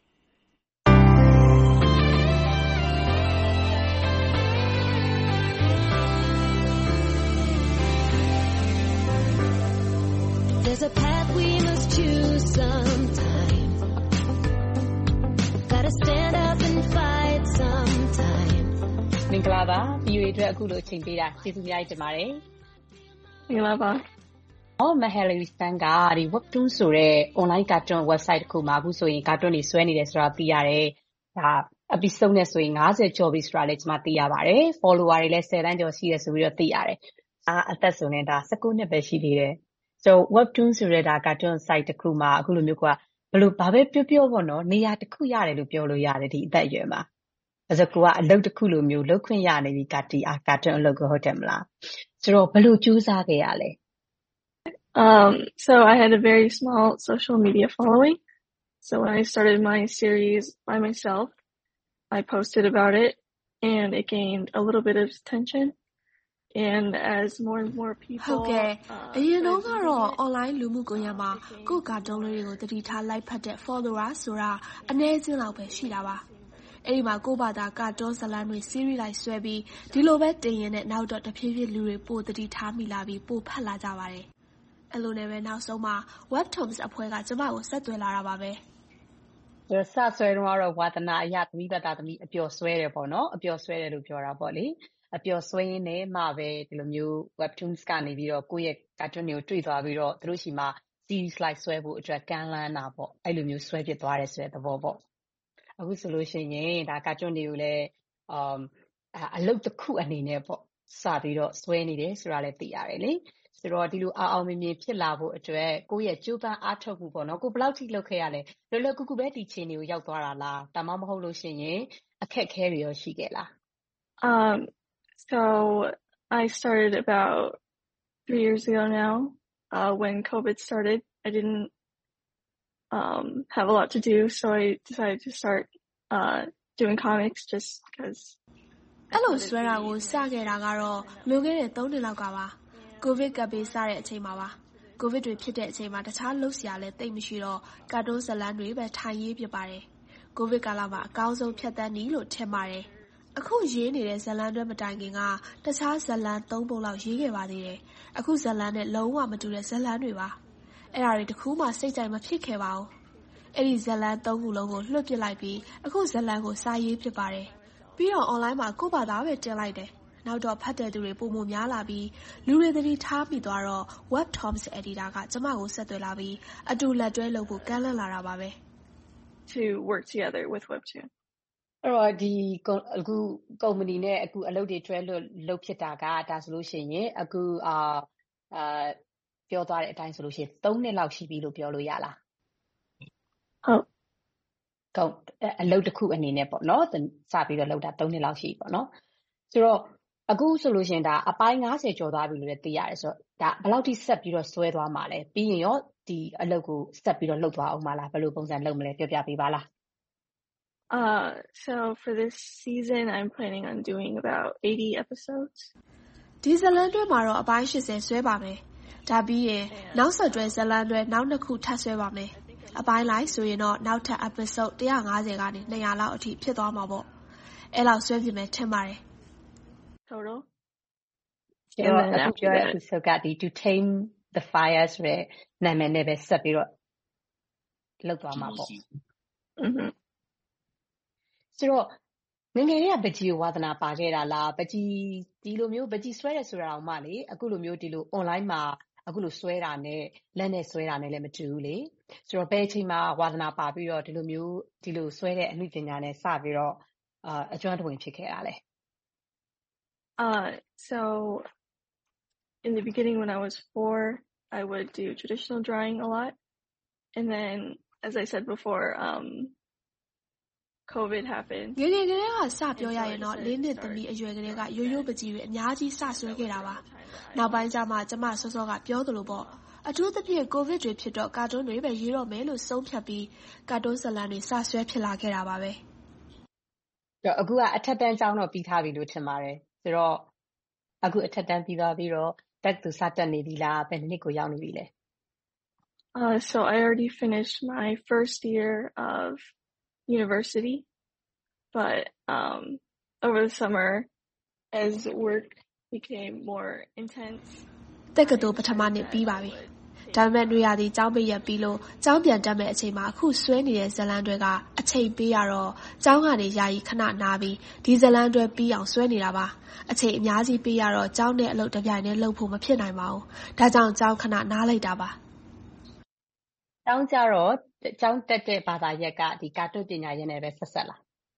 There's a path we must choose sometime. Gotta stand up and fight sometime. မင်္ဂလာပါ V O A အတွက်အခုလိုအချိန်ပေးတာကျေးဇူးများတင်ပါတယ်မင်္ဂလာပါအော် Matt Hillary Sun ကဒီ Webtoon ဆိုတဲ့ online cartoon website တစ်ခုမှာအခုဆိုရင် cartoon တွေဆွဲနေတယ်ဆိုတာသိရတယ်။ဒါ episode နဲ့ဆိုရင်၅၀ကျော်ပြီဆိုတာလည်းကျွန်မသိရပါတယ်။ follower တွေလည်း၁၀တန်းကျော်ရှိတယ်ဆိုပြီးတော့သိရတယ်။အာအသက်ဆိုရင်ဒါ၁၉နှစ်ပဲရှိသေးတယ်။ So Webtoon ဆိုတဲ့ဒါ cartoon site တစ်ခုမှာအခုလိုမျိုးကဘလို့ဘာပဲပြောပြောပေါ့နော်နေရာတစ်ခုရတယ်လို့ပြောလို့ရတယ်ဒီအသက်အရွယ်မှာ။အဲဆိုကိုကအလုပ်တစ်ခုလိုမျိုးလုပ်ခွင့်ရနေပြီကတီအာ cartoon အလုပ်ကိုဟုတ်တယ်မလား။ဆိုတော့ဘလို့ကြိုးစားခဲ့ရလဲ။ Um, so I had a very small social media following. So when I started my series by myself, I posted about it and it gained a little bit of attention. And as more and more people ဟုတ်ကဲ့အရင်တော့ကတော့ online လူမှုကွန်ရက်မှာကိုယ့်ကာတွန်းလေးတွေကိုတတိထားလိုက်ဖတ်တဲ့ follower ဆိုတာအနည်းချင်းလောက်ပဲရှိတာပါအဲ့ဒီမှာကိုယ့်ဘာသာကာတွန်းဇာတ်လမ်းတွေ series လိုက်ဆွဲပြီးဒီလိုပဲတင်ရင်နဲ့နောက်တော့တဖြည်းဖြည်းလူတွေပိုတတိထားမိလာပြီးပိုဖတ်လာကြပါတယ်အဲ့လိုနဲ့ပဲနောက်ဆုံးမှာ Webtoons အဖွဲ့ကကျမကိုဆက်သွယ်လာတာပါပဲစဆွဲတော့ဝါသနာအရသမီးဘတာသမီးအပျော်ဆွဲတယ်ပေါ့နော်အပျော်ဆွဲတယ်လို့ပြောတာပေါ့လေအပျော်ဆွဲရင်းနဲ့မှပဲဒီလိုမျိုး Webtoons ကနေပြီးတော့ကိုယ့်ရဲ့ cartoon တွေကိုတွေ့သွားပြီးတော့သူတို့ရှိမှ series လိုက်ဆွဲဖို့အတွက်ကမ်းလှမ်းတာပေါ့အဲ့လိုမျိုးဆွဲဖြစ်သွားတယ်ဆိုတဲ့သဘောပေါ့အခုဆိုလို့ရှိရင်ဒါ cartoon တွေကိုလည်းအမ်အလုပ်တစ်ခုအနေနဲ့ပေါ့စပြီးတော့ဆွဲနေတယ်ဆိုတာလည်းသိရတယ်လေဆိုတော့ဒီလိုအောင်အောင်မြင်မြင်ဖြစ်လာဖို့အတွက်ကိုယ့်ရဲ့ကြိုးပမ်းအားထုတ်မှုပေါ့နော်ကိုဘယ်လောက်ထိလုပ်ခဲ့ရလဲလွယ်လွယ်ကူကူပဲဒီချိန်တွေကိုရောက်သွားတာလားဒါမှမဟုတ်လို့ရှိရင်အခက်အခဲတွေရောရှိခဲ့လား Um so I started about three years ago now. Uh when COVID started, I didn't um have a lot to do, so I decided to start uh doing comics just because အဲ့လိုဆွဲတာကိုစခဲ့တာကတော့လွန်ခဲ့တဲ့သုံးနှစ်လောက်ကပါကိုဗစ်ကပ်ဘေးစတဲ့အချိန်မှာပါကိုဗစ်တွေဖြစ်တဲ့အချိန်မှာတခြားလုပ်စရာလည်းတိတ်မရှိတော့ကာတွန်းဇာတ်လမ်းတွေပဲထိုင်ရေးဖြစ်ပါတယ်ကိုဗစ်ကာလမှာအကောင်းဆုံးဖြတ်သန်းနည်းလို့ထင်ပါတယ်အခုရေးနေတဲ့ဇာတ်လမ်းတွေမတိုင်ခင်ကတခြားဇာတ်လမ်းသုံးပုံလောက်ရေးခဲ့ပါသေးတယ်အခုဇာတ်လမ်းနဲ့လုံးဝမတူတဲ့ဇာတ်လမ်းတွေပါအဲ့ဒါတွေတခုမှစိတ်ကြိုက်မဖြစ်ခဲ့ပါဘူးအဲ့ဒီဇာတ်လမ်းသုံးခုလုံးကိုလွှတ်ပစ်လိုက်ပြီးအခုဇာတ်လမ်းကိုစာရေးဖြစ်ပါတယ်ပြီးတော့ online မှာကိုယ့်ဘာသာပဲတင်လိုက်တယ်နောက်တော့ဖတ်တဲ့သူတွေပုံမများလာပြီးလူတွေသတိထားမိသွားတော့ Web Toms editor ကကျမကိုဆက်သွယ်လာပြီးအတူလက်တွဲလုပ်ဖို့ကမ်းလှမ်းလာတာပါပဲ to work together with Webtoon အဲ့တော့ဒီအခုကုမ္ပဏီနဲ့အခုအလုပ်တွေတွဲလို့လုပ်ဖြစ်တာကဒါဆိုလို့ရှိရင်အခုအာအာပြောသွားတဲ့အတိုင်းဆိုလို့ရှိရင်သုံးနှစ်လောက်ရှိပြီလို့ပြောလို့ရလားဟုတ်ကောအလုပ်တစ်ခုအနေနဲ့ပေါ့နော်စပြီးတော့လုပ်တာသုံးနှစ်လောက်ရှိပြီပေါ့နော်ဆိုတော့အခုဆိုလို့ရှိရင်ဒါအပိုင်း၅၀ကျော်သွားပြီလို့လည်းသိရတယ်ဆိုတော့ဒါဘယ်လောက်ထိဆက်ပြီးတော့ဆွဲသွားမှာလဲပြီးရင်ရောဒီအလုပ်ကိုဆက်ပြီးတော့လုပ်သွားအောင်မလားဘယ်လိုပုံစံလုပ်မလဲပြောပြပေးပါလား Uh, so for this season, I'm planning on doing about eighty episodes. ဒီဇလန်တွေမှာတော့အပိုင်း၈၀ဆွဲပါမယ်။ဒါပြီးရင်နောက်ဆက်တွဲဇလန်တွေနောက်နှစ်ခုထပ်ဆွဲပါမယ်။အပိုင်းလိုက်ဆိုရင်တော့နောက်ထပ် episode one fiftyကနေtwo hundredလောက်အထိဖြစ်သွားမှာပေါ့။အဲ့လောက်ဆွဲပြင်မယ်ထင်ပါတယ်။ Total. ကျွန်တော်အခုပြောတဲ့ episode ကဒီ to tame the fire ဆိုတဲ့နာမည်နဲ့ပဲဆက်ပြီးတော့လုပ်သွားမှာပေါ့။ Mhm. ဆိုတော့ငငယ်လေးကပကြီးကိုဝါသနာပါခဲ့တာလားပကြီးဒီလိုမျိုးပကြီးဆွဲတယ်ဆိုတာအောင်မလေအခုလိုမျိုးဒီလို online မှာအခုလိုဆွဲတာနဲ့လက်နဲ့ဆွဲတာနဲ့လည်းမတူဘူးလေဆိုတော့ဘယ်အချိန်မှာဝါသနာပါပြီးတော့ဒီလိုမျိုးဒီလိုဆွဲတဲ့အမှုပညာနဲ့စပြီးတော့အာအကျွမ်းတဝင်ဖြစ်ခဲ့တာလဲ Uh, so in the beginning when I was four, I would do traditional drawing a lot. And then, as I said before, um, COVID happened. ငယ်ငယ်ကလေးကစပြောရရင်တော့၄နှစ်သမီးအရွယ်ကလေးကရိုးရိုးပကြီးတွေအများကြီးစဆွဲခဲ့တာပါနောက်ပိုင်းကျမှကျမစောစောကပြောသလိုပေါ့အထူးသဖြင့်ကိုဗစ်တွေဖြစ်တော့ကာတွန်းတွေပဲရေးတော့မယ်လို့ဆုံးဖြတ်ပြီးကာတွန်းဇာတ်လမ်းတွေစဆွဲဖြစ်လာခဲ့တာပါပဲတော့အခုကအထက်တန်းကျောင်းတော့ပြီးထားပြီလို့ထင်ပါတယ်ဆိုတော့အခုအထက်တန်းပြီးသွားပြီးတော့တက်သူစတက်နေပြီလားဘယ်နှစ်ကိုရောက်နေပြီလဲ Uh, so I already finished my first year of university, but um, over the summer, as work became more intense, တက္ကသိုလ်ပထမနှစ်ပြီးပါပြီဒါပေမဲ့နေရာဒီကျောင်းပိတ်ရက်ပြီးလို့ကျောင်းပြန်တက်မဲ့အချိန်မှာအခုဆွဲနေတဲ့ဇလန်းတွေကအချိန်ပေးရတော့ကျောင်းကနေယာယီခဏနားပြီးဒီဇလန်းတွေပြီးအောင်ဆွဲနေတာပါအချိန်အများကြီးပေးရတော့ကျောင်းနဲ့အလုပ်တစ်ပြိုင်တည်းလုပ်ဖို့မဖြစ်နိုင်ပါဘူးဒါကြောင့်ကျောင်းခဏနားလိုက်တာပါကျောင်းကြတော့ကျောင်းတက်တဲ့ဘာသာရပ်ကဒီကာတွန်းပညာရပ်နဲ့ပဲဆက်ဆက်လား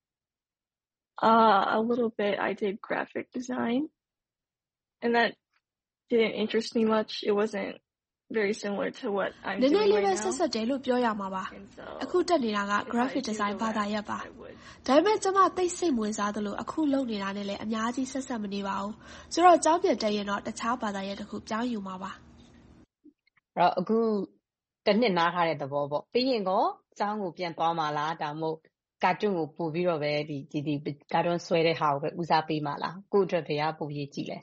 uh, a little bit I did graphic design, and that didn't interest me much. It wasn't very similar to what I'm နည်းနည်း doing လေး right ပဲ now. ဆက်ဆက်တယ်လို့ပြောရမှာပါအခုတက်နေတာက graphic design ဘာသာရပ်ပါဒါပေမဲ့ကျမသိစိတ်ဝင်စားသလိုအခုလုပ်နေတာနဲ့လည်းအများကြီးဆက်ဆက်မနေပါဘူးဆိုတော့ကျောင်းပြန်တက်ရင်တော့တခြားဘာသာရပ်တစ်ခုပြောင်းယူမှာပါအဲ့တော့အခုတစ်နှစ်နားထားတဲ့သဘောပေါ့ပြီးရင်ကောကျောင်းကိုပြန်သွားမှာလားဒါမှမဟုတ်ကာတွန်းကိုပို့ပြီးတော့ပဲဒီဒီဒီကာတွန်းဆွဲတဲ့ဟာကိုပဲဦးစားပေးမှာလားကိုယ့်အတွက်ဘယ်ကပို့ရေးကြည့်လဲ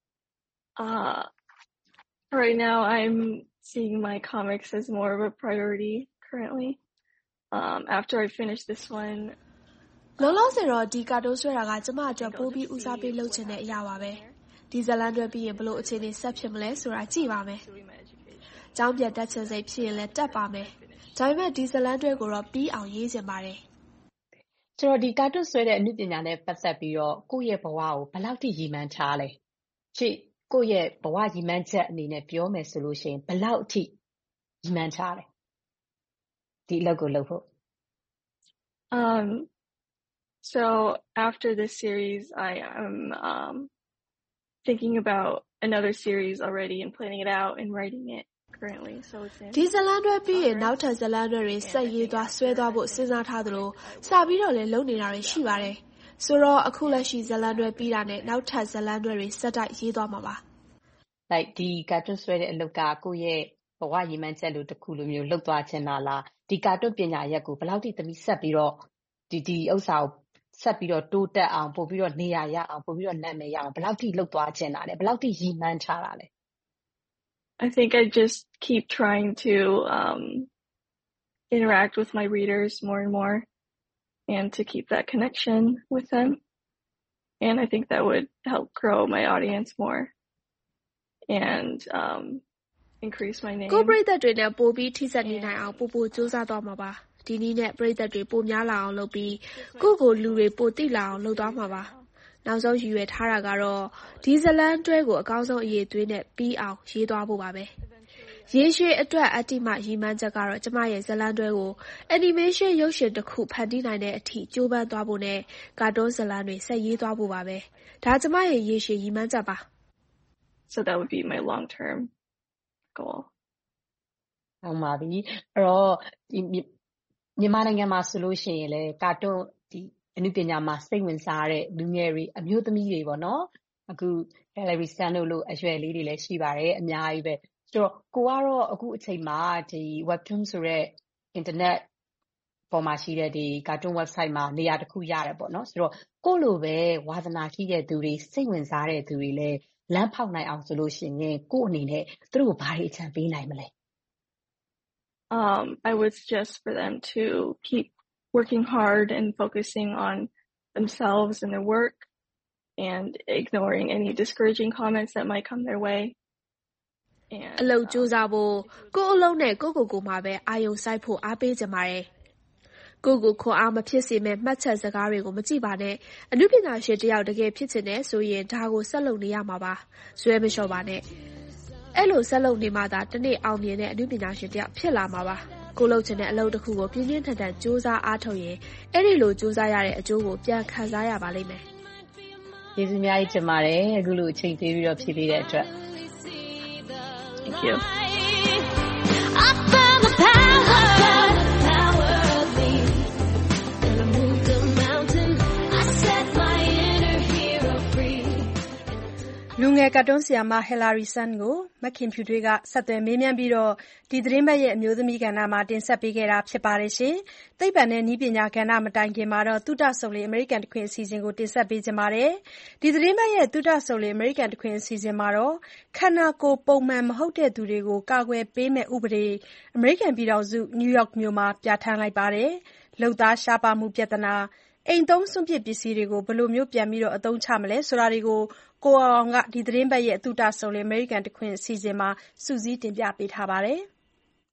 Uh, right now I'm seeing my comics as more of a priority currently. Um, after I finish this one, လောလောဆယ်တော့ဒီကာတွန်းဆွဲတာကကျမအတွက်ပိုပြီးဦးစားပေးလုပ်ချင်တဲ့အရာပါပဲဒီဇလန်တွေပြီးရင်ဘလို့အခြေအနေဆက်ဖြစ်မလဲဆိုတာကြည့်ပါမယ်ကျောင်းပြန်တက်ချင်စိတ်ဖြစ်ရင်လည်းတက်ပါမယ်ဒါပေမဲ့ဒီဇလန်တွေကိုတော့ပြီးအောင်ရေးချင်ပါတယ်ဆိုတော့ဒီကာတွန်းဆွဲတဲ့အမှုပညာနဲ့ပတ်သက်ပြီးတော့ကိုယ့်ရဲ့ဘဝကိုဘယ်လောက်ထိရည်မှန်းထားလဲရှေ့ကိုယ့်ရဲ့ဘဝရည်မှန်းချက်အနေနဲ့ပြောမယ်ဆိုလို့ရှိရင်ဘယ်လောက်အထိရည်မှန်းထားလဲဒီအလုပ်ကိုလုပ်ဖို့ um, so after this series, I am um, thinking about another series already and planning it out and writing it currently. So it's in ဒီဇလန်တွေပြီးရင်နောက်ထပ်ဇလန်တွေဆက်ရေးသွားဆွဲသွားဖို့စဉ်းစားထားသလိုစပြီးတော့လည်းလုပ်နေတာတွေရှိပါတယ်ဆိုတော့အခုလက်ရှိဇလန်တွေပြီးတာနဲ့နောက်ထပ်ဇလန်တွေဆက်တိုက်ရေးသွားမှာပါ like ဒီကာတွန်းဆွဲတဲ့အလုပ်ကကိုယ့်ရဲ့ဘဝရည်မှန်းချက်လို့တစ်ခုလိုမျိုးလုပ်သွားချင်တာလားဒီကာတွန်းပညာရပ်ကိုဘယ်လောက်ထိသမီးဆက်ပြီးတော့ဒီဒီဥစ္စာကိုဆက်ပြီးတော့တိုးတက်အောင်ပို့ပြီးတော့နေရာရအောင်ပို့ပြီးတော့နာမည်ရအောင်ဘယ်လောက်ထိလုပ်သွားချင်တာလဲဘယ်လောက်ထိရည်မှန်းထားတာလဲ I think I just keep trying to um, interact with my readers more and more and to keep that connection with them. And I think that would help grow my audience more and um, increase my name. ကိုပရိသတ်တွေနဲ့ပိုပြီးထိစပ်နေနိုင်အောင်ပို့ပို့စူးစမ်းသွားမှာပါဒီနည်းနဲ့ပရိသတ်တွေပိုများလာအောင်လုပ်ပြီးကိုယ့်ကိုလူတွေပိုသိလာအောင်လုပ်သွားမှာပါနောက်ဆုံးရည်ရွယ်ထားတာကတော့ဒီဇလန်တွဲကိုအကောင်းဆုံးအရေးသွေးနဲ့ပြီးအောင်ရေးသွားဖို့ပါပဲရေရှည်အတွက်အတ္တိမရည်မှန်းချက်ကတော့ကျမရဲ့ဇလန်တွဲကို animation ရုပ်ရှင်တစ်ခုဖန်တီးနိုင်တဲ့အထိကြိုးပမ်းသွားဖို့နဲ့ကာတွန်းဇလန်တွေဆက်ရေးသွားဖို့ပါပဲဒါကျမရဲ့ရေရှည်ရည်မှန်းချက်ပါ So that would be my long term goal. ဟုတ်ပါပြီအဲ့တော့ဒီမြန်မာနိုင်ငံမှာဆိုလို့ရှိရင်လေကာတွန်းဒီအနုပညာမှာစိတ်ဝင်စားတဲ့လူငယ်တွေအမျိုးသမီးတွေပေါ့နော်အခု Hillary Stanton လို့အရွယ်လေးတွေလည်းရှိပါတယ်အများကြီးပဲဆိုတော့ကိုကတော့အခုအချိန်မှာဒီ webtoon ဆိုတဲ့ internet ပေါ်မှာရှိတဲ့ဒီ cartoon website မှာနေရာတစ်ခုရတယ်ပေါ့နော်ဆိုတော့ကိုလိုပဲဝါသနာရှိတဲ့သူတွေစိတ်ဝင်စားတဲ့သူတွေလည်းလမ်းဖောက်နိုင်အောင်ဆိုလို့ရှိရင်ကိုအနေနဲ့သူတို့ဘာတွေအကြံပေးနိုင်မလဲ Um, I would suggest for them to keep working hard and focusing on themselves and their work and ignoring any discouraging comments that might come their way. အလုပ်ကြိုးစားဖို့ကိုယ့်အလုပ်နဲ့ကိုယ့်ကိုယ်ကိုမှပဲအာရုံစိုက်ဖို့အားပေးကြပါတယ်ကိုယ့်ကိုခွန်အားမဖြစ်စေမဲ့မှတ်ချက်စကားတွေကိုမကြည့်ပါနဲ့အနုပညာရှင်တယောက်တကယ်ဖြစ်ချင်တယ်ဆိုရင်ဒါကိုဆက်လုပ်နေရမှာပါဇွဲမလျှော့ပါနဲ့အဲ့လိုဆက်လုပ်နေမှသာတနေ့အောင်မြင်တဲ့အနုပညာရှင်တယောက်ဖြစ်လာမှာပါကိုလုပ်ချင်တဲ့အလုပ်တစ်ခုကိုပြင်းပြင်းထန်ထန်စူးစမ်းအားထုတ်ရင်အဲ့ဒီလိုစူးစမ်းရတဲ့အကျိုးကိုပြန်ခံစားရပါလိမ့်မယ်ကျေးဇူးအများကြီးတင်ပါတယ်အခုလိုအချိန်ပေးပြီးတော့ဖြည့်ပေးတဲ့အတွက် Thank you. I found the power, power of me. And I moved a mountain. I set my inner hero free. လူငယ်ကတ်တွန်းဆရာမ Hillary Stanton ကိုမခင်ဖြူထွေးကဆက်သွယ်မေးမြန်းပြီးတော့ဒီသတင်းပတ်ရဲ့အမျိုးသမီးကဏ္ဍမှာတင်ဆက်ပေးခဲ့တာဖြစ်ပါတယ်ရှင်။သိပ္ပံနဲ့နည်းပညာကဏ္ဍမတိုင်ခင်မှာတော့သုတဆုတ်လေးအမေရိကန်တခွင်အစီအစဉ်ကိုတင်ဆက်ပေးကြပါမယ်။ဒီသတင်းပတ်ရဲ့သုတဆုတ်လေးအမေရိကန်တခွင်အစီအစဉ်မှာတော့ခန္ဓာကိုယ်ပုံမှန်မဟုတ်တဲ့သူတွေကိုကာကွယ်ပေးမဲ့ဥပဒေအမေရိကန်ပြည်ထောင်စုနယူးယောက်မြို့မှာပြဋ္ဌာန်းလိုက်ပါတယ်။လုပ်သားရှားပါမှုပြဿနာအိမ်သုံးစွန့်ပစ်ပစ္စည်းတွေကိုဘယ်လိုမျိုးပြန်ပြီးတော့အသုံးချမလဲဆိုတာတွေကိုကိုအောင်ကဒီသတင်းပတ်ရဲ့သုတဆုတ်လေးအမေရိကန်တခွင်အစီအစဉ်မှာစူးစီးတင်ပြပေးထားပါတယ်။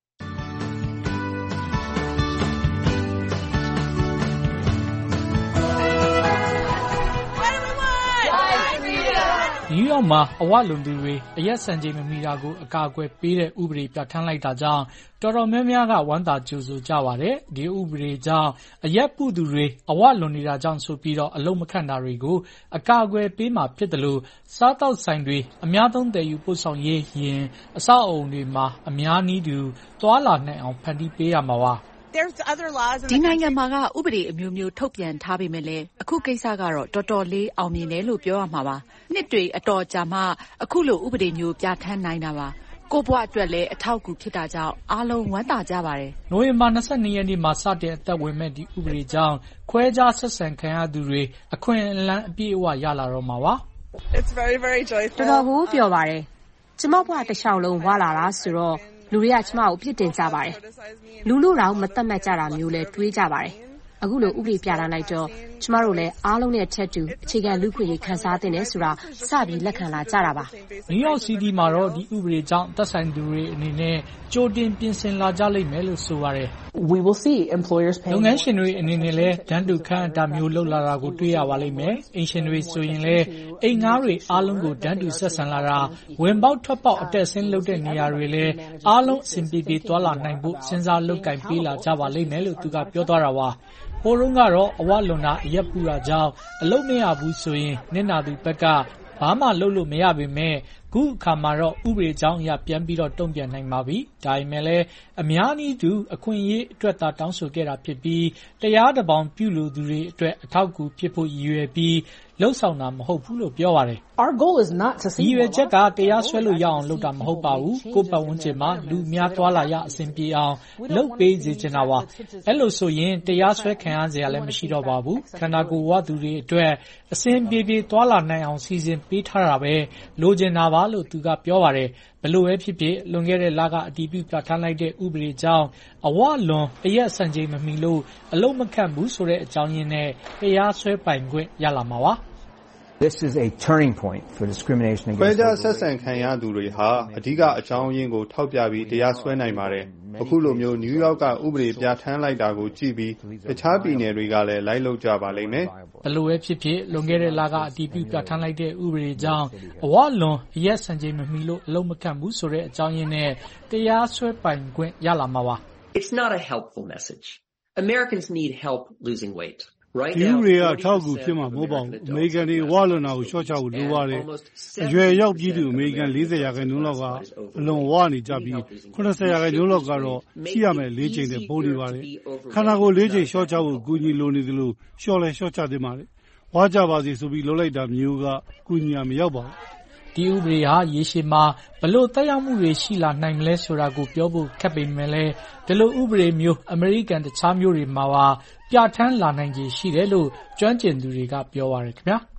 နယူးယောက်မှာအဝလွန်သူတွေအရက်စံချိန်မမီတာကိုအကာအကွယ်ပေးတဲ့ဥပဒေပြဋ္ဌာန်းလိုက်တာကြောင့်တော်တော်များများကဝမ်းသာကြိုဆိုကြပါတယ်။ဒီဥပဒေကြောင့်အရက်ပုသူတွေအဝလွန်နေတာကြောင့်ဆိုပြီးတော့အလုံးမခန့်တာတွေကိုအကာအကွယ်ပေးမှာဖြစ်တယ်လို့စားတောက်ဆိုင်တွေအများသုံးတယ်ယူပို့ဆောင်ရေးရင်အဆောက်အုံတွေမှာအများနည်းတူသွာလာနိုင်အောင်ဖန်တီးပေးရမှာပါဒီနိုင်ငံမှာကဥပဒေအမျိုးမျိုးထုတ်ပြန်ထားပေမဲ့လည်းအခုကိစ္စကတော့တော်တော်လေးအောင်မြင်တယ်လို့ပြောရမှာပါနှစ်တွေအတော်ကြာမှအခုလိုဥပဒေမျိုးပြဋ္ဌာန်းနိုင်တာပါကိုဘွားအတွက်လည်းအထောက်အကူဖြစ်တာကြောင့်အားလုံးဝမ်းသာကြပါတယ်နိုဝင်ဘာ၂၂ရက်နေ့မှာစတင်အသက်ဝင်မဲ့ဒီဥပဒေကြောင့်ခွဲခြားဆက်ဆံခံရသူတွေအခွင့်အလမ်းအပြည့်အဝရလာတော့မှာပါတော်တော်ကိုပျော်ပါတယ်ကျမဘွားတစ်လျှောက်လုံးဝလာတာဆိုတော့လူတွေကကျမကိုပြစ်တင်ကြပါတယ်လူလူတော့မတတ်မှတ်ကြတာမျိုးလဲတွေးကြပါတယ်အခုလိုဥပဒေပြဋ္ဌာန်းလိုက်တော့ကျမတို့လည်းအားလုံးနဲ့ထက်တူအခြေခံလူ့ခွင့်ရေးခန်းစားတဲ့ဆိုတာစပြီးလက်ခံလာကြတာပါနယူးယောက်စီးတီးမှာတော့ဒီဥပဒေကြောင့်သက်ဆိုင်သူတွေအနေနဲ့ကြိုတင်ပြင်ဆင်လာကြလိမ့်မယ်လို့ဆိုပါတယ် We will see employers paying လုပ်ငန်းရှင်တွေအနေနဲ့လည်းတန်းတူခန့်အတာမျိုးလုပ်လာတာကိုတွေ့ရပါလိမ့်မယ်အိမ်ရှင်တွေဆိုရင်လည်းအိမ်ငါးတွေအားလုံးကိုတန်းတူဆက်ဆံလာတာဝင်ပေါက်ထွက်ပေါက်အတက်ဆင်းလုပ်တဲ့နေရာတွေလည်းအားလုံးအဆင်ပြေပြေသွားလာနိုင်ဖို့စဉ်းစားလုပ်ကင်ပေးလာကြပါလိမ့်မယ်လို့သူကပြောသွားတာပါဟိုတုန်းကတော့အဝလွန်တာအရက်ပူတာကြောင့်အလုပ်မရဘူးဆိုရင်နစ်နာသူဘက်ကဘာမှလုပ်လို့မရပေမဲ့ခုအခါမှာတော့ဥပဒေကြောင်းအရပြန်ပြီးတော့တုံ့ပြန်နိုင်ပါပြီဒါပေမဲ့လည်းအများနည်းတူအခွင့်အရေးအတွက်သာတောင်းဆိုခဲ့တာဖြစ်ပြီးတရားတပေါင်းပြုလို့သူတွေအတွက်အထောက်အကူဖြစ်ဖို့ရည်ရွယ်ပြီးလှုပ်ဆောင်တာမဟုတ်ဘူးလို့ပြောပါတယ် Our goal is not to see ရည်ရွယ်ချက်ကတရားစွဲလို့ရအောင်လုပ်တာမဟုတ်ပါဘူးကိုယ့်ပတ်ဝန်းကျင်မှာလူများသွားလာရအဆင်ပြေအောင်လုပ်ပေးစေချင်တာပါအဲ့လိုဆိုရင်တရားစွဲခံရစရာလည်းမရှိတော့ပါဘူးခန္ဓာကိုယ်ဝသူတွေအတွက်အဆင်ပြေပြေသွားလာနိုင်အောင်စီစဉ်ပေးထားတာပဲလိုချင်တာပါလို့သူကပြောပါတယ်ဘလို့ပဲဖြစ်ဖြစ်လွန်ခဲ့တဲ့လကအတည်ပြုပြဋ္ဌာန်းလိုက်တဲ့ဥပဒေကြောင့်အဝလွန်အရက်စံချိန်မမီလို့အလုံးမခန့်ဘူးဆိုတဲ့အကြောင်းရင်းနဲ့တရားစွဲပိုင်ခွင့်ရလာမှာပါ This is a turning point for discrimination ခွဲ against ခြားဆက်ဆံခံရသူတွေဟာအဓိကအကြောင်းရင်းကိုထောက်ပြပြီးတရားစွဲနိုင်ပါတယ်။အခုလိုမျိုးနယူးယောက်ကဥပဒေပြဋ္ဌာန်းလိုက်တာကိုကြည့်ပြီးတခြားပြည်နယ်တွေကလည်းလိုက်လုပ်ကြပါလိမ့်မယ်။ဘယ်လိုပဲဖြစ်ဖြစ်လွန်ခဲ့တဲ့လကအတည်ပြုပြဋ္ဌာန်းလိုက်တဲ့ဥပဒေကြောင့်အဝလွန်အရက်စံချိန်မမီလို့အလုံးမခံဘူးဆိုတဲ့အကြောင်းရင်းနဲ့တရားစွဲပိုင်ခွင့်ရလာမှာပါ။ It's not a helpful message. Americans need help losing weight. ဒီဥပဒေကအထောက်အကူဖြစ်မှာမဟုတ်ပါဘူး။အမေရိကန်တွေဝလွန်တာကိုလျှော့ချဖို့လိုပါတယ်။အရွယ်ရောက်ပြည်သူအမေရိကန်၄၀ရာခိုင်နှုန်းလောက်ကအလွန်ဝနေကြပြီး၇၀ရာခိုင်နှုန်းလောက်ကတော့ရှိရမယ်လေးချိန်နဲ့ပိုးနေပါတယ်။ခန္ဓာကိုယ်လေးချိန်လျှော့ချဖို့အကူအညီလိုနေသလိုလျှော့လဲလျှော့ချသင့်ပါတယ်။ဝါကြပါစေဆိုပြီးလုပ်လိုက်တာမျိုးကကူညီရာမရောက်ပါဘူး။ဒီဥပဒေဟာရေရှည်မှာဘယ်လိုသက်ရောက်မှုတွေရှိလာနိုင်မလဲဆိုတာကိုပြောဖို့ခက်ပေမဲ့လည်းဒီလိုဥပဒေမျိုးအမေရိကန်တခြားမျိုးတွေမှာပါပြဋ္ဌာန်းလာနိုင်ခြေရှိတယ်လို့ကျွမ်းကျင်သူတွေကပြောပါတယ်ခင်ဗျာ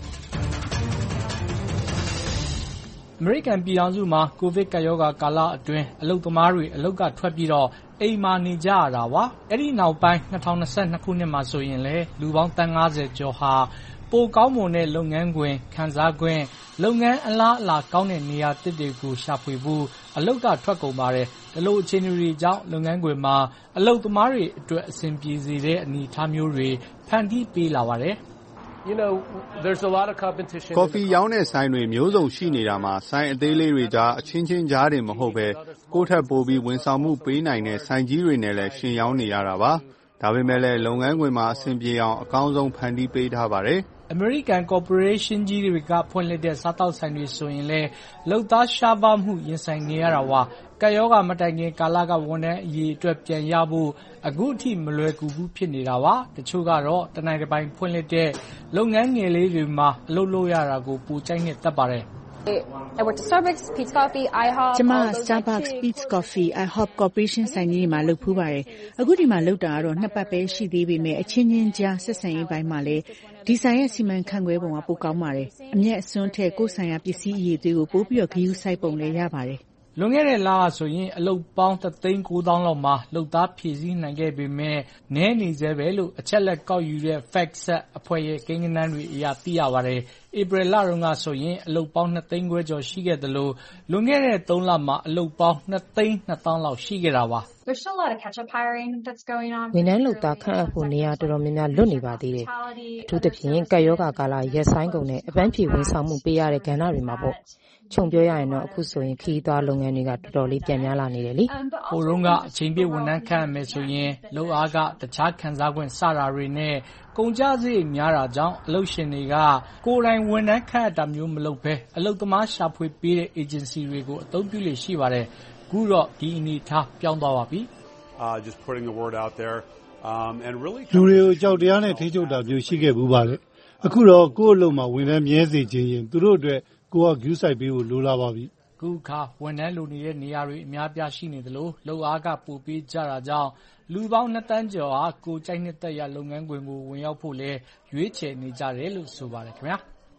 အမေရိကန်ပြည်ထောင်စုမှာကိုဗစ်ကပ်ရောဂါကာလအတွင်းအလုပ်သမားတွေအလုပ်ကထွက်ပြီးတော့အိမ်မှာနေကြရတာပါအဲ့ဒီနောက်ပိုင်း၂၀၂၂ခုနှစ်မှာဆိုရင်လေလူပေါင်းသန်း၅၀ကျော်ဟာပိုကောင်းမွန်တဲ့လုပ်ငန်းခွင်ခန်းစားခွင့်လုပ်ငန်းအလားအလာကောင်းတဲ့နေရာတစ်တွေကိုရှာဖွေဖို့အလုပ်ကထွက်ကုန်ပါတယ်ဒီလိုအခြေအနေတွေကြောင့်လုပ်ငန်းခွင်မှာအလုပ်သမားတွေအတွက်အဆင်ပြေစေတဲ့အနေအထားမျိုးတွေဖန်တီးပေးလာပါတယ် You know, there's a lot of competition. ကော်ဖီရောင်းတဲ့ဆိုင်တွေမျိုးစုံရှိနေတာမှာဆိုင်အသေးလေးတွေကြားအချင်းချင်းကြားတွေမဟုတ်ပဲကိုယ့်ထက်ပိုပြီးဝန်ဆောင်မှုပေးနိုင်တဲ့ဆိုင်ကြီးတွေနဲ့လည်းရှင်ရောင်းနေရတာပါဒါပေမဲ့လည်းလုပ်ငန်းခွင်မှာအဆင်ပြေအောင်အကောင်းဆုံးဖန်တီးပေးထားပါတယ်အမေရိကန်ကော်ပိုရေးရှင်းကြီးတွေကဖွင့်လှစ်တဲ့စားတောက်ဆိုင်တွေဆိုရင်လည်းလုပ်သားရှားပါးမှုရင်ဆိုင်နေရတာပါကပ်ရောဂါမတိုင်ခင်ကာလကဝန်ထမ်းအရေးအတွက်ပြန်ရဖို့အခုအထိမလွယ်ကူဘူးဖြစ်နေတာပါတချို့ကတော့တနိုင်တစ်ပိုင်းဖွင့်လှစ်တဲ့လုပ်ငန်းငယ်လေးတွေမှာအလုပ်လုပ်ရတာကိုပူကြိုက်နေတတ်ပါတယ် I went to Starbucks, Peet's Coffee, IHOP. ကျမ Starbucks, Peet's Coffee, IHOP Corporation ဆိုင်ကြီးမှာလုပ်ဖူးပါတယ်။အခုဒီမှာလုပ်တာကတော့နှစ်ပတ်ပဲရှိသေးပေမဲ့အချင်းချင်းကြားဆက်ဆံရေးပိုင်းမှာလည်းဒီဆိုင်ရဲ့စီမံခန့်ခွဲပုံကပိုကောင်းပါတယ်။အမျက်အစွန်းထက်ကိုယ်ဆိုင်ရာပစ္စည်းအရေးသွေးကိုပိုပြီးတော့ဂရုစိုက်ပုံလည်းရပါတယ်။လွန်ခဲ့တဲ့လကဆိုရင်အလုပ်ပေါင်းတစ်သိန်းကိုးသောင်းလောက်မှာလုပ်သားဖြည့်ဆည်းနိုင်ခဲ့ပေမဲ့နည်းနေသေးပဲလို့အချက်လက်ကောက်ယူတဲ့ FactSet အဖွဲ့ရဲ့ကိန်းဂဏန်းတွေအရသိရပါတယ်။ဧပြီလတုန်းကဆိုရင်အလုပ်ပေါင်းနှစ်သိန်းခွဲကျော်ရှိခဲ့တယ်လို့လွန်ခဲ့တဲ့သုံးလမှာအလုပ်ပေါင်းနှစ်သိန်းနှစ်သောင်းလောက်ရှိခဲ့တာပါ။ There's still a lot of catch-up hiring that's going on. ဝန်ထမ်းလုပ်သားခန့်အပ်ဖို့နေရာတော်တော်များများလွတ်နေပါသေးတယ်။အထူးသဖြင့်ကပ်ရောဂါကာလရက်ဆိုင်ကုန်နဲ့အပန်းဖြေဝန်ဆောင်မှုပေးရတဲ့ကဏ္ဍတွေမှာပေါ့။ခြုံပြောရရင်တော့အခုဆိုရင်ခီးသွွားလုပ်ငန်းတွေကတော်တော်လေးပြန်များလာနေတယ်လေ။ဟိုတုန်းကအချိန်ပြည့်ဝန်ထမ်းခန့်အပ်မယ်ဆိုရင်လုပ်အားကတခြားခံစား권စတာတွေနဲ့ကုန်ကျစရိတ်များတာကြောင့်အလုပ်ရှင်တွေကကိုယ်တိုင်ဝန်ထမ်းခန့်အပ်တာမျိုးမလုပ်ဘဲအလုပ်သမားရှာဖွေပေးတဲ့ agency တွေကိုအသုံးပြုလေရှိပါတယ်။အခုတော့ဒီအနေအထားပြောင်းသွားပါပြီ။ Uh, just putting the word out there um, and really လူတွေကိုကြောက်တရားနဲ့ထိချုပ်တာမျိုးရှိခဲ့ဘူးပါလေအခုတော့ကိုယ့်အလုပ်မှာဝန်ထမ်းမြဲစေခြင်းရင်သူတို့အတွက်ကိုယ်ကဂရုစိုက်ပေးဖို့လိုလာပါပြီခုခါဝန်ထမ်းလူနေတဲ့နေရာတွေအများပြားရှိနေသလိုလုပ်အားကပိုပေးကြတာကြောင့်လူပေါင်းနှစ်တန်းကျော်ဟာကိုကြိုက်နှစ်သက်ရလုပ်ငန်းခွင်ကိုဝင်ရောက်ဖို့လဲရွေးချယ်နေကြတယ်လို့ဆိုပါတယ်ခင်ဗျာ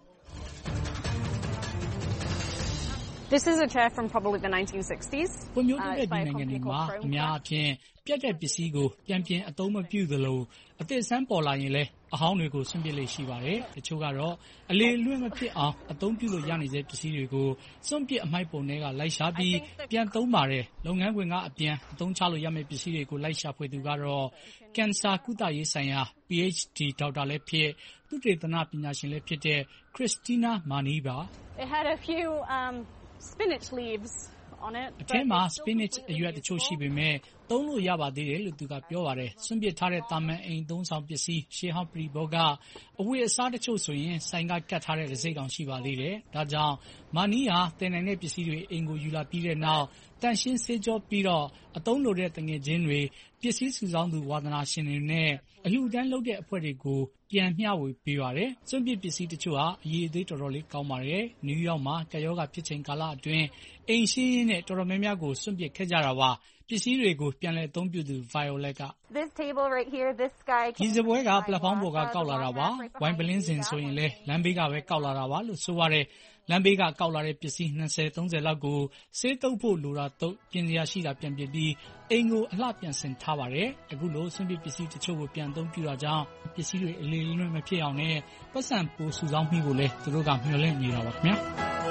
This is a chair from probably the nineteen sixties. ပွင့်မျိုးတဲ့ဒီနိုင်ငံတွေမှာအများအပြားပြတ်တဲ့ပစ္စည်းကိုပြန်ပြန်အသုံးမပြုသလိုအသစ်ဆန်းပေါ်လာရင်လည်းအဟောင်းတွေကိုဆွန့်ပစ်လေရှိပါတယ်။တချို့ကတော့အလေလွင့်မဖြစ်အောင်အသုံးပြုလို့ရနေတဲ့ပစ္စည်းတွေကိုစွန့်ပစ်အမိုက်ပုံတွေကလိုက်ရှာပြီးပြန်သုံးပါတယ်။လုပ်ငန်းခွင်ကအပြန်အသုံးချလို့ရမယ့်ပစ္စည်းတွေကိုလိုက်ရှာဖွေသူကတော့ကင်ဆာကုသရေးဆိုင်ရာ PhD ဒေါက်တာလည်းဖြစ်သုတေသနပညာရှင်လည်းဖြစ်တဲ့ Christina Mani ပါ It had a few um spinach leaves on it. အထဲမှာ spinach အရွက်တချို့ရှိပေမဲ့သုံးလို့ရပါသေးတယ်လို့သူကပြောပါတယ်။စွန့်ပစ်ထားတဲ့တာမန်အိမ်သုံးဆောင်ပစ္စည်းရှေးဟောင်းပရိဘောကအဝတ်အစားတချို့ဆိုရင်ဆိုင်ကကတ်ထားတဲ့တစိမ့်တောင်ရှိပါသေးတယ်။ဒါကြောင့်မာနီးဟာတင်နိုင်တဲ့ပစ္စည်းတွေအိမ်ကိုယူလာပြီးတဲ့နောက်တန်ရှင်းဆေးကြောပြီးတော့အသုံးလိုတဲ့တငယ်ချင်းတွေပစ္စည်းစုဆောင်းသူဝါသနာရှင်တွေနဲ့အလှူဒန်းလုပ်တဲ့အဖွဲ့တွေကိုပြန်မျှဝေပေးပါတယ်။စွန့်ပစ်ပစ္စည်းတချို့ဟာအရေးအသေးတော်တော်လေးကောင်းပါတယ်။နယူးယောက်မှာကာယောဂဖြစ်ချိန်ကာလအတွင်းအိမ်ရှင်းရင်းနဲ့တော်တော်များများကိုစွန့်ပစ်ခဲ့ကြတာပါပစ္စည်းတွေကိုပြန်လည်အသုံးပြုသူ Violet က This table right here, this guy ဒီစပွဲကပလက်ဖောင်းပေါ်ကကောက်လာတာပါဝိုင်းပလင်းစင်ဆိုရင်လဲလမ်းဘေးကပဲကောက်လာတာပါလို့ဆိုပါတယ်လမ်းဘေးကကောက်လာတဲ့ပစ္စည်း၂၀ ၃၀လောက်ကိုဆေးတုပ်ဖို့လိုတာတုပ်ပြင်စရာရှိတာပြန်ပစ်ပြီးအိမ်ကိုအလှပြန်ဆင်ထားပါတယ်။အခုလိုစွန့်ပစ်ပစ္စည်းတချို့ကိုပြန်သုံးပြတာကြောင့်ပစ္စည်းတွေအလေလွင့်မဖြစ်အောင်နဲ့ပတ်စံပိုစုဆောင်းမှုကိုလည်းသူတို့ကမျှော်လင့်နေတာပါခင်ဗျာ။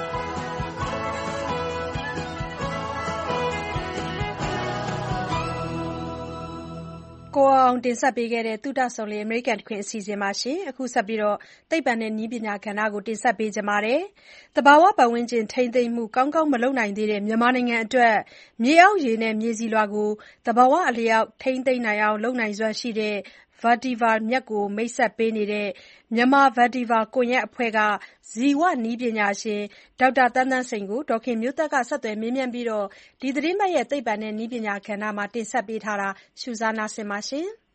ကိုအောင်တင်ဆက်ပေးခဲ့တဲ့သုတဆုံလေးအမေရိကန်တခွင်အစီအစဉ်မှာရှင်အခုဆက်ပြီးတော့သိပ္ပံနဲ့နည်းပညာကဏ္ဍကိုတင်ဆက်ပေးကြပါမယ်။တဘာဝပတ်ဝန်းကျင်ထိန်းသိမ်းမှုကောင်းကောင်းမလုပ်နိုင်သေးတဲ့မြန်မာနိုင်ငံအတွက်မြေအောက်ရေနဲ့မြေစီလွှာကိုတဘာဝအလျောက်ထိန်းသိမ်းနိုင်အောင်လုပ်နိုင်စွမ်းရှိတဲ့ Vertiva မြက်ကိုမိတ်ဆက်ပေးနေတဲ့မြန်မာ Vertiva ကွန်ရက်အဖွဲ့ကဇီဝနည်းပညာရှင်ဒေါက်တာသန်းသန်းစိန်ကိုဒေါ်ခင်မျိုးသက်ကဆက်သွယ်မေးမြန်းပြီးဒီသီတင်းပတ်ရဲ့သိပ္ပံနဲ့နည်းပညာကဏ္ဍမှာတင်ဆက်ပေးထားတာရှုစားနာဆင်ပါရှင်။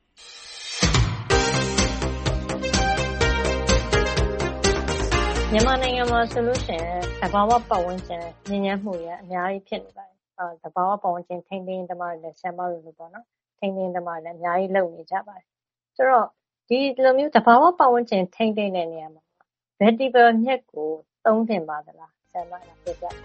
မြန်မာနိုင်ငံမှာဆိုလို့ရှိရင်သဘာဝပတ်ဝန်းကျင်ညဉ့်ညမ်းမှုရဲ့အများကြီးဖြစ်နေပါတယ်။အဲသဘာဝပတ်ဝန်းကျင်ထိန်းသိမ်းသမားတွေဆံမလို့လို့ပေါ့နော်။ထိန်းသိမ်းသမားတွေအများကြီးလုပ်နေကြပါတယ်။ဆိုတော့ဒီလိုမျိုးသဘာဝပတ်ဝန်းကျင်ထိန်းသိမ်းတဲ့နေရာမှာ Vertiva မြက်ကိုသုံးသင့်ပါသလားဆံမလားပြပြ။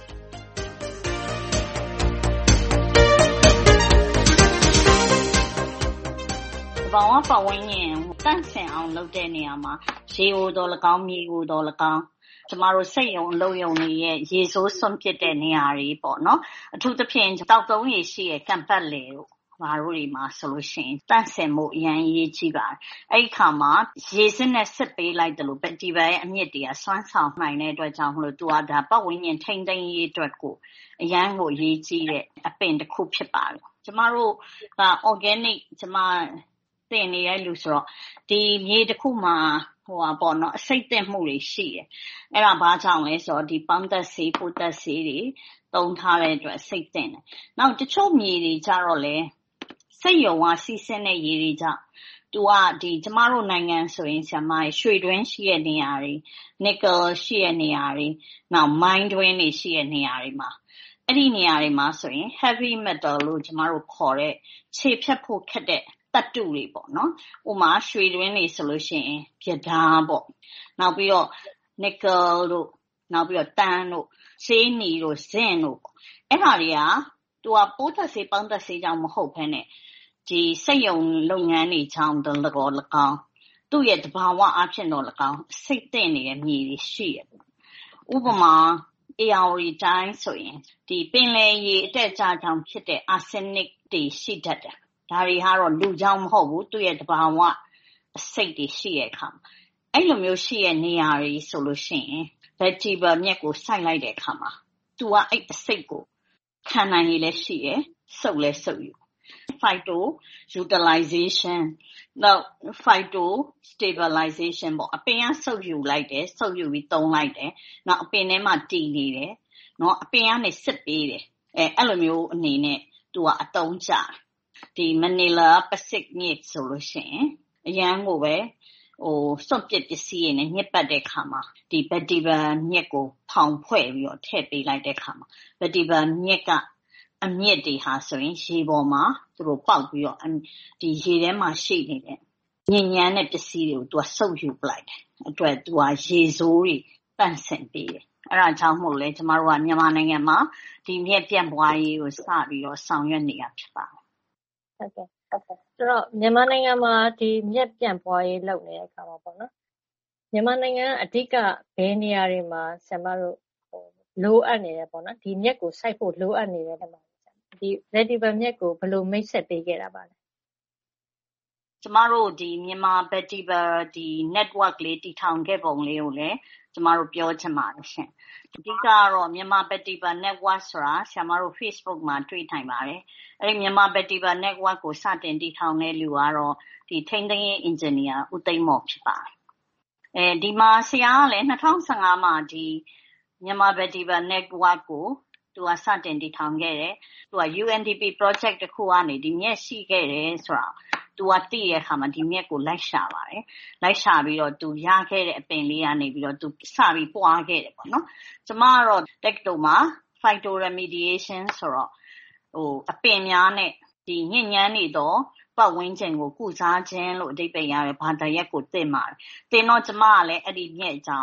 သဘာဝပတ်ဝန်းကျင်တန့်စင်အောင်လုပ်တဲ့နေရာမှာရေကိုတော်၎င်းမြေကိုတော်၎င်းကျမတို့စိတ်ယုံအလုံးယုံတွေရဲ့ရေဆိုးစွန့်ပစ်တဲ့နေရာတွေပေါ့နော်အထူးသဖြင့်တောက်သုံးရေရှိရဲ့ကံပတ်လေတို့ဘာတို့တွေမှာဆိုလို့ရှိရင်တန့်စင်မှုအရင်ရေးကြည့်ပါတယ်အဲ့ဒီခါမှာရေစစ်နဲ့စစ်ပေးလိုက်တယ်လို့ဒီဘက်ရဲ့အမြင့်တွေကစွမ်းဆောင်နိုင်တဲ့အတွက်ကြောင့်မလို့သူကဒါပတ်ဝန်းကျင်ထိန်းသိမ်းရေးအတွက်ကိုအရန်ကိုရေးကြည့်တဲ့အပင်တစ်ခုဖြစ်ပါတယ်ကျမတို့က organic ကျမတင်နေရလို့ဆိုတော့ဒီမြေတစ်ခုမှာဟိုပါပေါ့နော်အစိတ်သက်မှုတွေရှိတယ်အဲ့ဒါဘာကြောင့်လဲဆိုတော့ဒီပန်းသက်ဆေးပိုသက်ဆေးတွေတုံးထားတဲ့အတွက်စိတ်သက်တယ်နောက်တချို့မြေတွေကြတော့လေစိတ်ယုံကစီးဆင်းတဲ့ရေတွေကြသူကဒီကျမတို့နိုင်ငံဆိုရင်ဆရာမရွှေတွင်းရှိတဲ့နေရာတွေနီကယ်ရှိတဲ့နေရာတွေနောက်မိုင်းတွင်းတွေရှိတဲ့နေရာတွေမှာအဲ့ဒီနေရာတွေမှာဆိုရင် heavy metal လို့ကျမတို့ခေါ်တဲ့ခြေဖြတ်ဖို့ခက်တဲ့တတ်တူတွေပေါ့နော်ဥမာရွှေတွင်းတွေဆိုလို့ရှိရင်ပြဓာပေါ့နောက်ပြီးတော့နီကယ်တို့နောက်ပြီးတော့တန်းတို့ဆေးနီတို့ဇင်းတို့အဲ့ဒါတွေကသူကပိုးသက်ဆေးပန်းသက်ဆေးကြောင့်မဟုတ်ဘဲနဲ့ဒီစိတ်ယုံလုပ်ငန်းတွေကြောင့်တော့လကောလကောင်းသူ့ရဲ့တဘာဝအဖြစ်တော့လကောင်းစိတ်သိနေတဲ့မြေတွေရှိရဥပမာအေယာဝတီတိုင်းဆိုရင်ဒီပင်လယ်ရေအတက်အကျကြောင့်ဖြစ်တဲ့အာဆင်းနစ်တွေရှိတတ်တယ်ဒါတွေကတော့လူကြောင့်မဟုတ်ဘူးသူ့ရဲ့တဘာဝအစိတ်တွေရှိရဲ့အခါအဲ့လိုမျိုးရှိရဲ့နေရာတွေဆိုလို့ရှိရင် Vertiva မြက်ကိုစိုက်လိုက်တဲ့အခါမှာသူကအဲ့အစိတ်ကိုခံနိုင်ရည်လည်းရှိရဲ့စုပ်လည်းစုပ်ယူ phyto utilization နောက် phyto stabilization ပေါ့အပင်ကစုပ်ယူလိုက်တယ်စုပ်ယူပြီးသုံးလိုက်တယ်နောက်အပင်ထဲမှာတည်နေတယ်နော်အပင်ကနေစစ်ပေးတယ်အဲအဲ့လိုမျိုးအနေနဲ့သူကအတုံးကြဒီ Manila Pacific မြစ်ဆိုလို့ရှိရင်အရန်ကိုပဲဟိုစွန့်ပစ်ပစ္စည်းတွေနဲ့ညှစ်ပတ်တဲ့ခါမှာဒီ Vertiva မြက်ကိုဖောင်ဖွဲ့ပြီးတော့ထည့်ပေးလိုက်တဲ့ခါမှာ Vertiva မြက်ကအမြင့်တွေဟာဆိုရင်ရေပေါ်မှာသူတို့ပေါက်ပြီးတော့ဒီရေထဲမှာရှိနေတဲ့ညဉ့်ညမ်းတဲ့ပစ္စည်းတွေကိုသူကစုပ်ယူပလိုက်တယ်အတွက်သူကရေဆိုးတွေတန့်စင်ပေးတယ်အဲ့ဒါကြောင့်မို့လဲကျမတို့ကမြန်မာနိုင်ငံမှာဒီမြက်ပြန့်ပွားရေးကိုစပြီးတော့ဆောင်ရွက်နေရဖြစ်ပါတယ်ဟုတ်ကဲ့ဟုတ်ကဲ့ဆိုတော့မြန်မာနိုင်ငံမှာဒီမြက်ပြန့်ပွားရေးလုပ်နေတဲ့အခါမှာပေါ့နော်မြန်မာနိုင်ငံအဓိကဘယ်နေရာတွေမှာဆရာမတို့ဟိုလိုအပ်နေတယ်ပေါ့နော်ဒီမြက်ကိုစိုက်ဖို့လိုအပ်နေတဲ့တဲ့မှာဒီ Vertiva မြက်ကိုဘယ်လိုမိတ်ဆက်ပေးခဲ့တာပါလဲကျမတို့ဒီမြန်မာ Vertiva ဒီ network လေးတည်ထောင်ခဲ့ပုံလေးကိုလည်းကျမတို့ပြောချင်ပါတယ်ရှင်အဓိကကတော့မြန်မာ Vertiva network ဆိုတာဆရာမတို့ Facebook မှာတွေ့နိုင်ပါတယ်အဲဒီမြန်မာ Vertiva network ကိုစတင်တည်ထောင်တဲ့လူကတော့ဒီထိန်းသိမ်းရေး engineer ဦးသိန်းမော်ဖြစ်ပါတယ်အဲဒီမှာဆရာကလည်း၂၀၁၅မှာဒီမြန်မာ Vertiva network ကိုသူကစတင်တည်ထောင်ခဲ့တယ်သူက U N D P project တစ်ခုကနေဒီမြက်ရှိခဲ့တယ်ဆိုတာသူကတည်ရခါမှာဒီမြက်ကိုလိုက်ရှာပါတယ်လိုက်ရှာပြီးတော့သူရခဲ့တဲ့အပင်လေးကနေပြီးတော့သူစပြီးပွားခဲ့တယ်ပေါ့နော်ကျမကတော့တက်တိုမှာ phyto remediation ဆိုတော့ဟိုအပင်များနဲ့ဒီညဉ့်ညမ်းနေတော့ပတ်ဝန်းကျင်ကိုကုစားခြင်းလို့အဓိပ္ပာယ်ရတဲ့ဘာသာရပ်ကိုသိမှာတင်တော့ကျမကလည်းအဲ့ဒီမြက်အကြောင်း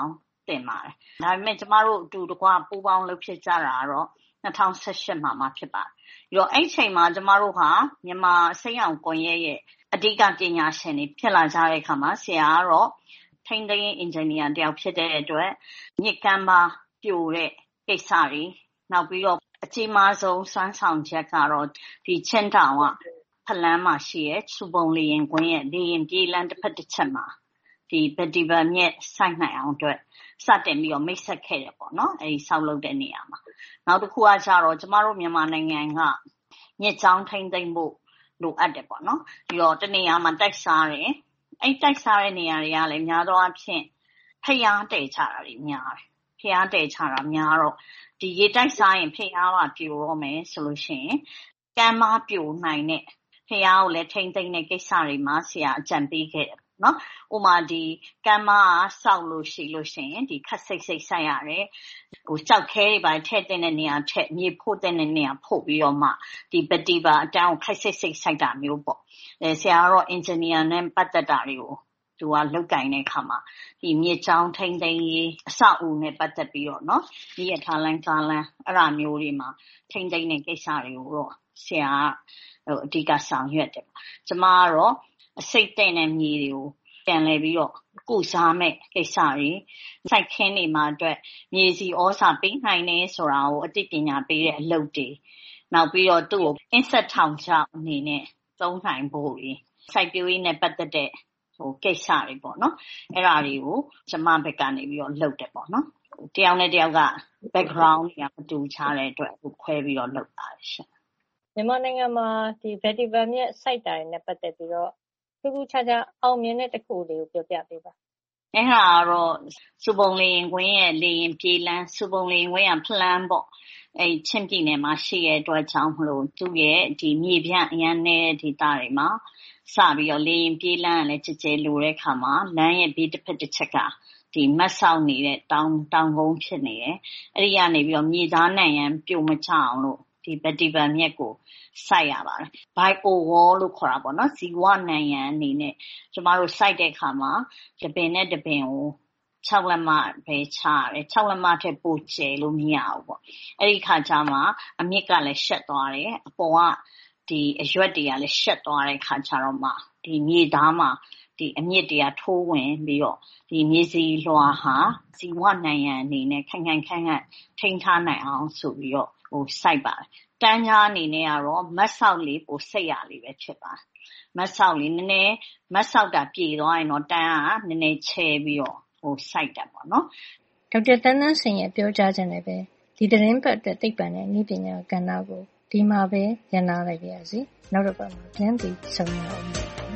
တင်ပါတယ်။ဒါပေမဲ့ကျမတို့အတူတကွပူးပေါင်းလုပ်ဖြစ်ကြတာကတော့၂၀၁၈မှာမှဖြစ်ပါတယ်။ပြီးတော့အဲ့ချိန်မှာကျမတို့ဟာမြန်မာစိတ်အောင်ကွန်ရက်ရဲ့အဓိကပညာရှင်တွေဖြစ်လာကြတဲ့အခါမှာဆရာကတော့ထိန်းသိမ်းအင်ဂျင်နီယာတယောက်ဖြစ်တဲ့အတွက်မြစ်ကမ်းပါပြိုတဲ့ကိစ္စတွေနောက်ပြီးတော့အကြီးမားဆုံးစွမ်းဆောင်ချက်ကတော့ဒီချင်းတောင်ကဖလန်းမှာရှိရဲ့စူပုံလေရင်ကွင်းရဲ့လေရင်ပြေးလန်းတစ်ဖက်တစ်ချက်မှာဒီဗက်တီဗာမြက်စိုက်နိုင်အောင်အတွက်စတင်ပြီးတော့မိတ်ဆက်ခဲ့တယ်ပေါ့နော်အဲဒီဆောက်လုပ်တဲ့နေရာမှာနောက်တစ်ခုကကျတော့ကျမတို့မြန်မာနိုင်ငံကမြစ်ကြောင်းထိန်းသိမ်းဖို့လိုအပ်တယ်ပေါ့နော်ပြီးတော့တနေရာမှာတိုက်စားတယ်အဲတိုက်စားတဲ့နေရာတွေကလည်းများသောအားဖြင့်ဖျားတဲချတာတွေများတယ်ဖျားတဲချတာများတော့ဒီရေတိုက်စားရင်ဖျားပါပြိုတော့မယ်ဆိုလို့ရှိရင်ကမ်းမပြိုနိုင်တဲ့ဖျားကိုလည်းထိန်းသိမ်းတဲ့ကိစ္စတွေမှာဆရာအကြံပေးခဲ့တယ်နော်ဥမာဒီကမ်းမဆောက်လို့ရှိလို့ရှိရင်ဒီခက်စိတ်စိတ်ဆက်ရတယ်ဟိုကြောက်ခဲတွေပါထည့်တဲ့နေရာထက်မြေဖို့တဲ့နေရာဖို့ပြီးတော့မှဒီပတိပါအတောင်ခက်စိတ်စိတ်ဆိုင်တာမျိုးပေါ့အဲဆရာကတော့ engineer နဲ့ပတ်သက်တာတွေကိုသူကလောက်ကင်တဲ့အခါမှာဒီမြေချောင်းထိန်းသိမ်းရေးအဆောက်အဦနဲ့ပတ်သက်ပြီးတော့နော်ဒီရထားလမ်းကားလမ်းအဲ့ဒါမျိုးတွေမှာထိန်းသိမ်းတဲ့ကိစ္စတွေကိုတော့ဆရာဟိုအဓိကဆောင်ရွက်တယ်ကျမကတော့အစိတ်တဲ့နဲ့မြေတွေကိုပြန်လဲပြီးတော့ကုစားမဲ့ကိစ္စတွေစိုက်ခင်းတွေမှာအတွက်မြေစီဩစာပေးနိုင်နေဆိုတာကိုအသိပညာပေးတဲ့အလုပ်တွေနောက်ပြီးတော့သူ့ကို insect ထောင်ချအနေနဲ့သုံးနိုင်ဖို့ကြီးစိုက်ပျိုးရေးနဲ့ပတ်သက်တဲ့ဟိုကိစ္စတွေပေါ့နော်အဲ့ဒါတွေကိုကျမဘက်ကနေပြီးတော့လုပ်တယ်ပေါ့နော်တယောက်နဲ့တယောက်က background တွေကမတူချတဲ့အတွက်ခွဲပြီးတော့လုပ်ပါတယ်ရှင်မြန်မာနိုင်ငံမှာဒီ vetiver မြက်စိုက်တာတွေနဲ့ပတ်သက်ပြီးတော့ထူးထူးခြားခြားအောင်မြင်တဲ့တစ်ခုလေးကိုပြောပြပေးပါအဲ့ဟာတော့စူပုံလေရင်ကွင်းရဲ့လေရင်ပြေးလန်းစူပုံလေရင်ကွင်းကဖလန်းပေါ့အဲ့ချင်းပြည်နယ်မှာရှိတဲ့အတွက်ကြောင့်မလို့သူ့ရဲ့ဒီမြေပြန့်အရန်တဲ့ဒေသတွေမှာစပြီးတော့လေရင်ပြေးလန်းကလည်းကြည်ကြဲလိုတဲ့ခါမှာလမ်းရဲ့ဘေးတစ်ဖက်တစ်ချက်ကဒီမတ်ဆောက်နေတဲ့တောင်တောင်ကုန်းဖြစ်နေတယ်အဲ့ဒီကနေပြီးတော့မြေသားနိုင်ရန်ပြုံမချအောင်လို့ဒီဗက်တီဗာမြက်ကိုစိုက်ရပါတယ် bio wall လို့ခေါ်တာပေါ့နော်ဇီဝနိုင်ရန်အနေနဲ့ကျမတို့စိုက်တဲ့အခါမှာတပင်နဲ့တပင်ကို၆လက်မပဲချရတယ်၆လက်မထက်ပိုကျယ်လို့မရဘူးပေါ့အဲ့ဒီခါကျမှအမြင့်ကလည်းရှက်သွားတယ်အပေါ်ကဒီအရွက်တွေကလည်းရှက်သွားတဲ့ခါကျတော့မှဒီမြေသားမှာဒီအမြင့်တွေကထိုးဝင်ပြီးတော့ဒီမြေစီလွှာဟာဇီဝနိုင်ရန်အနေနဲ့ခိုင်ခိုင်ခန့်ခန့်ထိန်းထားနိုင်အောင်ဆိုပြီးတော့ဟိုစိုက်ပါတယ်တန်းကြားအနေနဲ့ကတော့မတ်ဆောက်လေးပိုစိတ်ရလေးပဲဖြစ်ပါတယ်မတ်ဆောက်လေးနည်းနည်းမတ်ဆောက်တာပြေသွားရင်တော့တန်းကနည်းနည်းချဲပြီးတော့ဟိုစိုက်တယ်ပေါ့နော်ဒေါက်တာတန်းတန်းစင်ရဲ့ပြောကြားခြင်းနဲ့ပဲဒီသတင်းပတ်အတွက်သိပ္ပံနဲ့နည်းပညာကဏ္ဍကိုဒီမှာပဲရန်နာလိုက်ပါရစေနောက်တစ်ပတ်မှာပြန်ပြီးဆုံရအောင်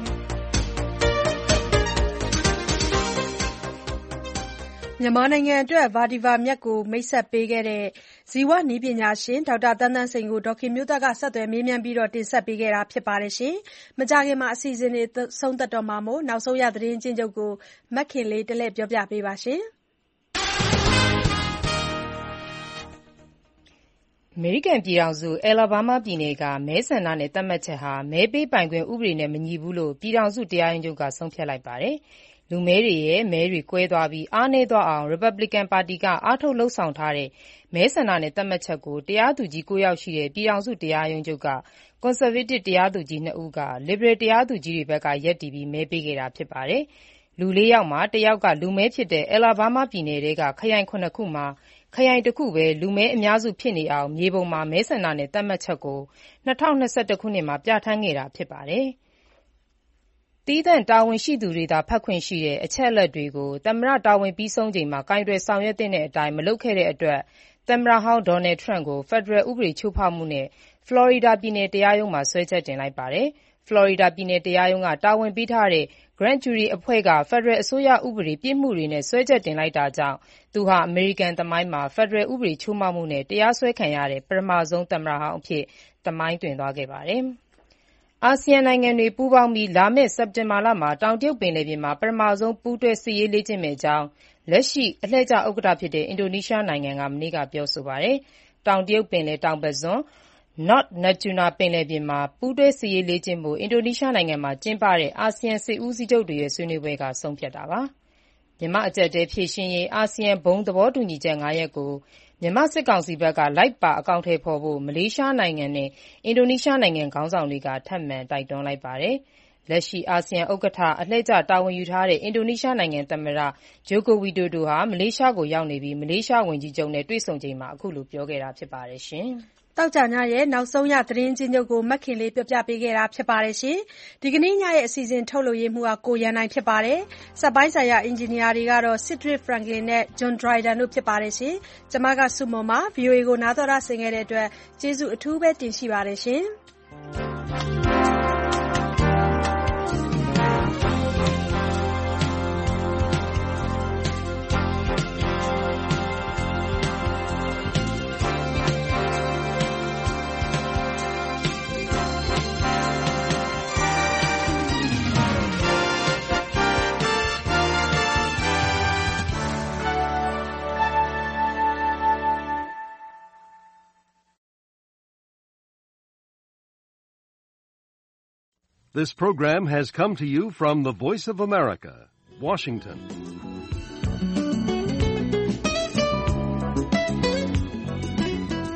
မြန်မာနိုင်ငံအတွက် Vetiver မြက်ကိုမိတ်ဆက်ပေးခဲ့တဲ့ဇီဝနည်းပညာရှင်ဒေါက်တာသန်းသန်းစိန်ကိုဒေါ်ခင်မျိုးသက်ကဆက်သွယ်မေးမြန်းပြီးတင်ဆက်ပေးခဲ့တာဖြစ်ပါတယ်။မကြာခင်မှာအစီအစဉ်တွေဆုံးသက်တော့မှာမို့နောက်ဆုံးရသတင်းအကျဉ်းချုပ်ကိုမခင်လေးတလှည့်ပြောပြပေးပါရှင်။အမေရိကန်ပြည်ထောင်စုအယ်လာဘားမားပြည်နယ်ကမဲဆန္ဒနယ်သတ်မှတ်ချက်ဟာမဲပေးပိုင်ခွင့်ဥပဒေနဲ့မညီဘူးလို့ပြည်ထောင်စုတရားရုံးချုပ်ကဆုံးဖြတ်လိုက်ပါတယ်။လူမဲတွေရဲ့မဲတွေကွဲသွားပြီးအားနည်းသွားအောင်ရီပတ်ဘလစ်ကန်ပါတီကအားထုတ်လုပ်ဆောင်ထားတဲ့မဲဆန္ဒနယ်သတ်မှတ်ချက်ကိုတရားသူကြီး၉ယောက်ရှိတဲ့ပြည်ထောင်စုတရားရုံးချုပ်ကကွန်ဆာဗေးတစ်တရားသူကြီးနှစ်ဦးကလစ်ဘရယ်တရားသူကြီးတွေဘက်ကရပ်တည်ပြီးမဲပေးခဲ့တာဖြစ်ပါတယ်။လူလေးယောက်မှာတစ်ယောက်ကလူမဲဖြစ်တဲ့အယ်လာဘားမားပြည်နယ်ထဲကခရိုင်ခုနှစ်ခုမှာခရိုင်တစ်ခုပဲလူမဲအများစုဖြစ်နေအောင်မြေပုံမှာမဲဆန္ဒနယ်သတ်မှတ်ချက်ကို၂၀၂၁ခုနှစ်မှာပြဋ္ဌာန်းခဲ့တာဖြစ်ပါတယ်။သီးသန့်တာဝန်ရှိသူတွေသာဖတ်ခွင့်ရှိတဲ့အချက်အလက်တွေကိုသမ္မတတာဝန်ပြီးဆုံးချိန်မှာကိုင်တွယ်ဆောင်ရွက်သင့်တဲ့အတိုင်းမလုပ်ခဲ့တဲ့အတွက်သမ္မတဟောင်းဒေါ်နယ်ထရန့်ကိုဖက်ဒရယ်ဥပဒေချိုးဖောက်မှုနဲ့ဖလော်ရီဒါပြည်နယ်တရားရုံးမှာစွဲချက်တင်လိုက်ပါတယ်။ဖလော်ရီဒါပြည်နယ်တရားရုံးကတာဝန်ပေးထားတဲ့ Grand Jury အဖွဲ့ကဖက်ဒရယ်အစိုးရဥပဒေပြစ်မှုတွေနဲ့စွဲချက်တင်လိုက်တာကြောင့်သူဟာအမေရိကန်သမိုင်းမှာဖက်ဒရယ်ဥပဒေချိုးဖောက်မှုနဲ့တရားစွဲခံရတဲ့ပထမဆုံးသမ္မတဟောင်းအဖြစ်သမိုင်းတွင်သွားခဲ့ပါတယ်။အာဆီယံနိုင်ငံတွေပူးပေါင်းပြီးလာမယ့်စက်တင်ဘာလမှာတောင်တရုတ်ပင်လယ်ပြင်မှာပထမဆုံးပူးတွဲစစ်ရေးလေ့ကျင့်မယ့်အကြောင်းလက်ရှိအလှည့်ကျဥက္ကဋ္ဌဖြစ်တဲ့အင်ဒိုနီးရှားနိုင်ငံကမနေ့ကပြောဆိုပါတယ်။တောင်တရုတ်ပင်လယ်တောင်ဘက်စွန်း North Natuna ပင်လယ်ပြင်မှာပူးတွဲစစ်ရေးလေ့ကျင့်ဖို့အင်ဒိုနီးရှားနိုင်ငံမှာကျင်းပတဲ့အာဆီယံစစ်ဦးစီးချုပ်တွေရဲ့ဆွေးနွေးပွဲကဆုံးဖြတ်တာပါ။မြန်မာ့အကျပ်အတည်းဖြေရှင်းရေးအာဆီယံဘုံသဘောတူညီချက်ငါးရပ်ကိုမြန်မာစစ်ကောင်စီဘက်ကလိုက်ပါအကောင်အထည်ဖော်ဖို့မလေးရှားနိုင်ငံနဲ့အင်ဒိုနီးရှားနိုင်ငံခေါင်းဆောင်တွေကထပ်မံတိုက်တွန်းလိုက်ပါတယ်။လက်ရှိအာဆီယံဥက္ကဋ္ဌအလှည့်ကျတာဝန်ယူထားတဲ့အင်ဒိုနီးရှားနိုင်ငံသမ္မတဂျိုကိုဝီဒိုဒိုဟာမလေးရှားကိုရောက်နေပြီးမလေးရှားဝန်ကြီးချုပ်နဲ့တွေ့ဆုံချိန်မှာအခုလိုပြောခဲ့တာဖြစ်ပါတယ်ရှင်။သောကြာညရဲ့နောက်ဆုံးရသတင်းချင်းချုပ်ကိုမခင်လေးပြောပြပေးခဲ့တာဖြစ်ပါတယ်ရှင်။ဒီကနေ့ညရဲ့အစီအစဉ်ထုတ်လုပ်ရေးမှူးကကိုရန်နိုင်ဖြစ်ပါတယ်။စက်ပိုင်းဆိုင်ရာအင်ဂျင်နီယာတွေကတော့ Cedric Franklin နဲ့ John Dryden တို့ဖြစ်ပါတယ်ရှင်။ကျွန်မကစုမွန်ပါ ဗီအိုအေ ကိုနားတော်တာဆင်ခဲ့တဲ့အတွက်ကျေးဇူးအထူးပဲတင်ရှိပါတယ်ရှင်။ This program has come to you from the Voice of America, Washington.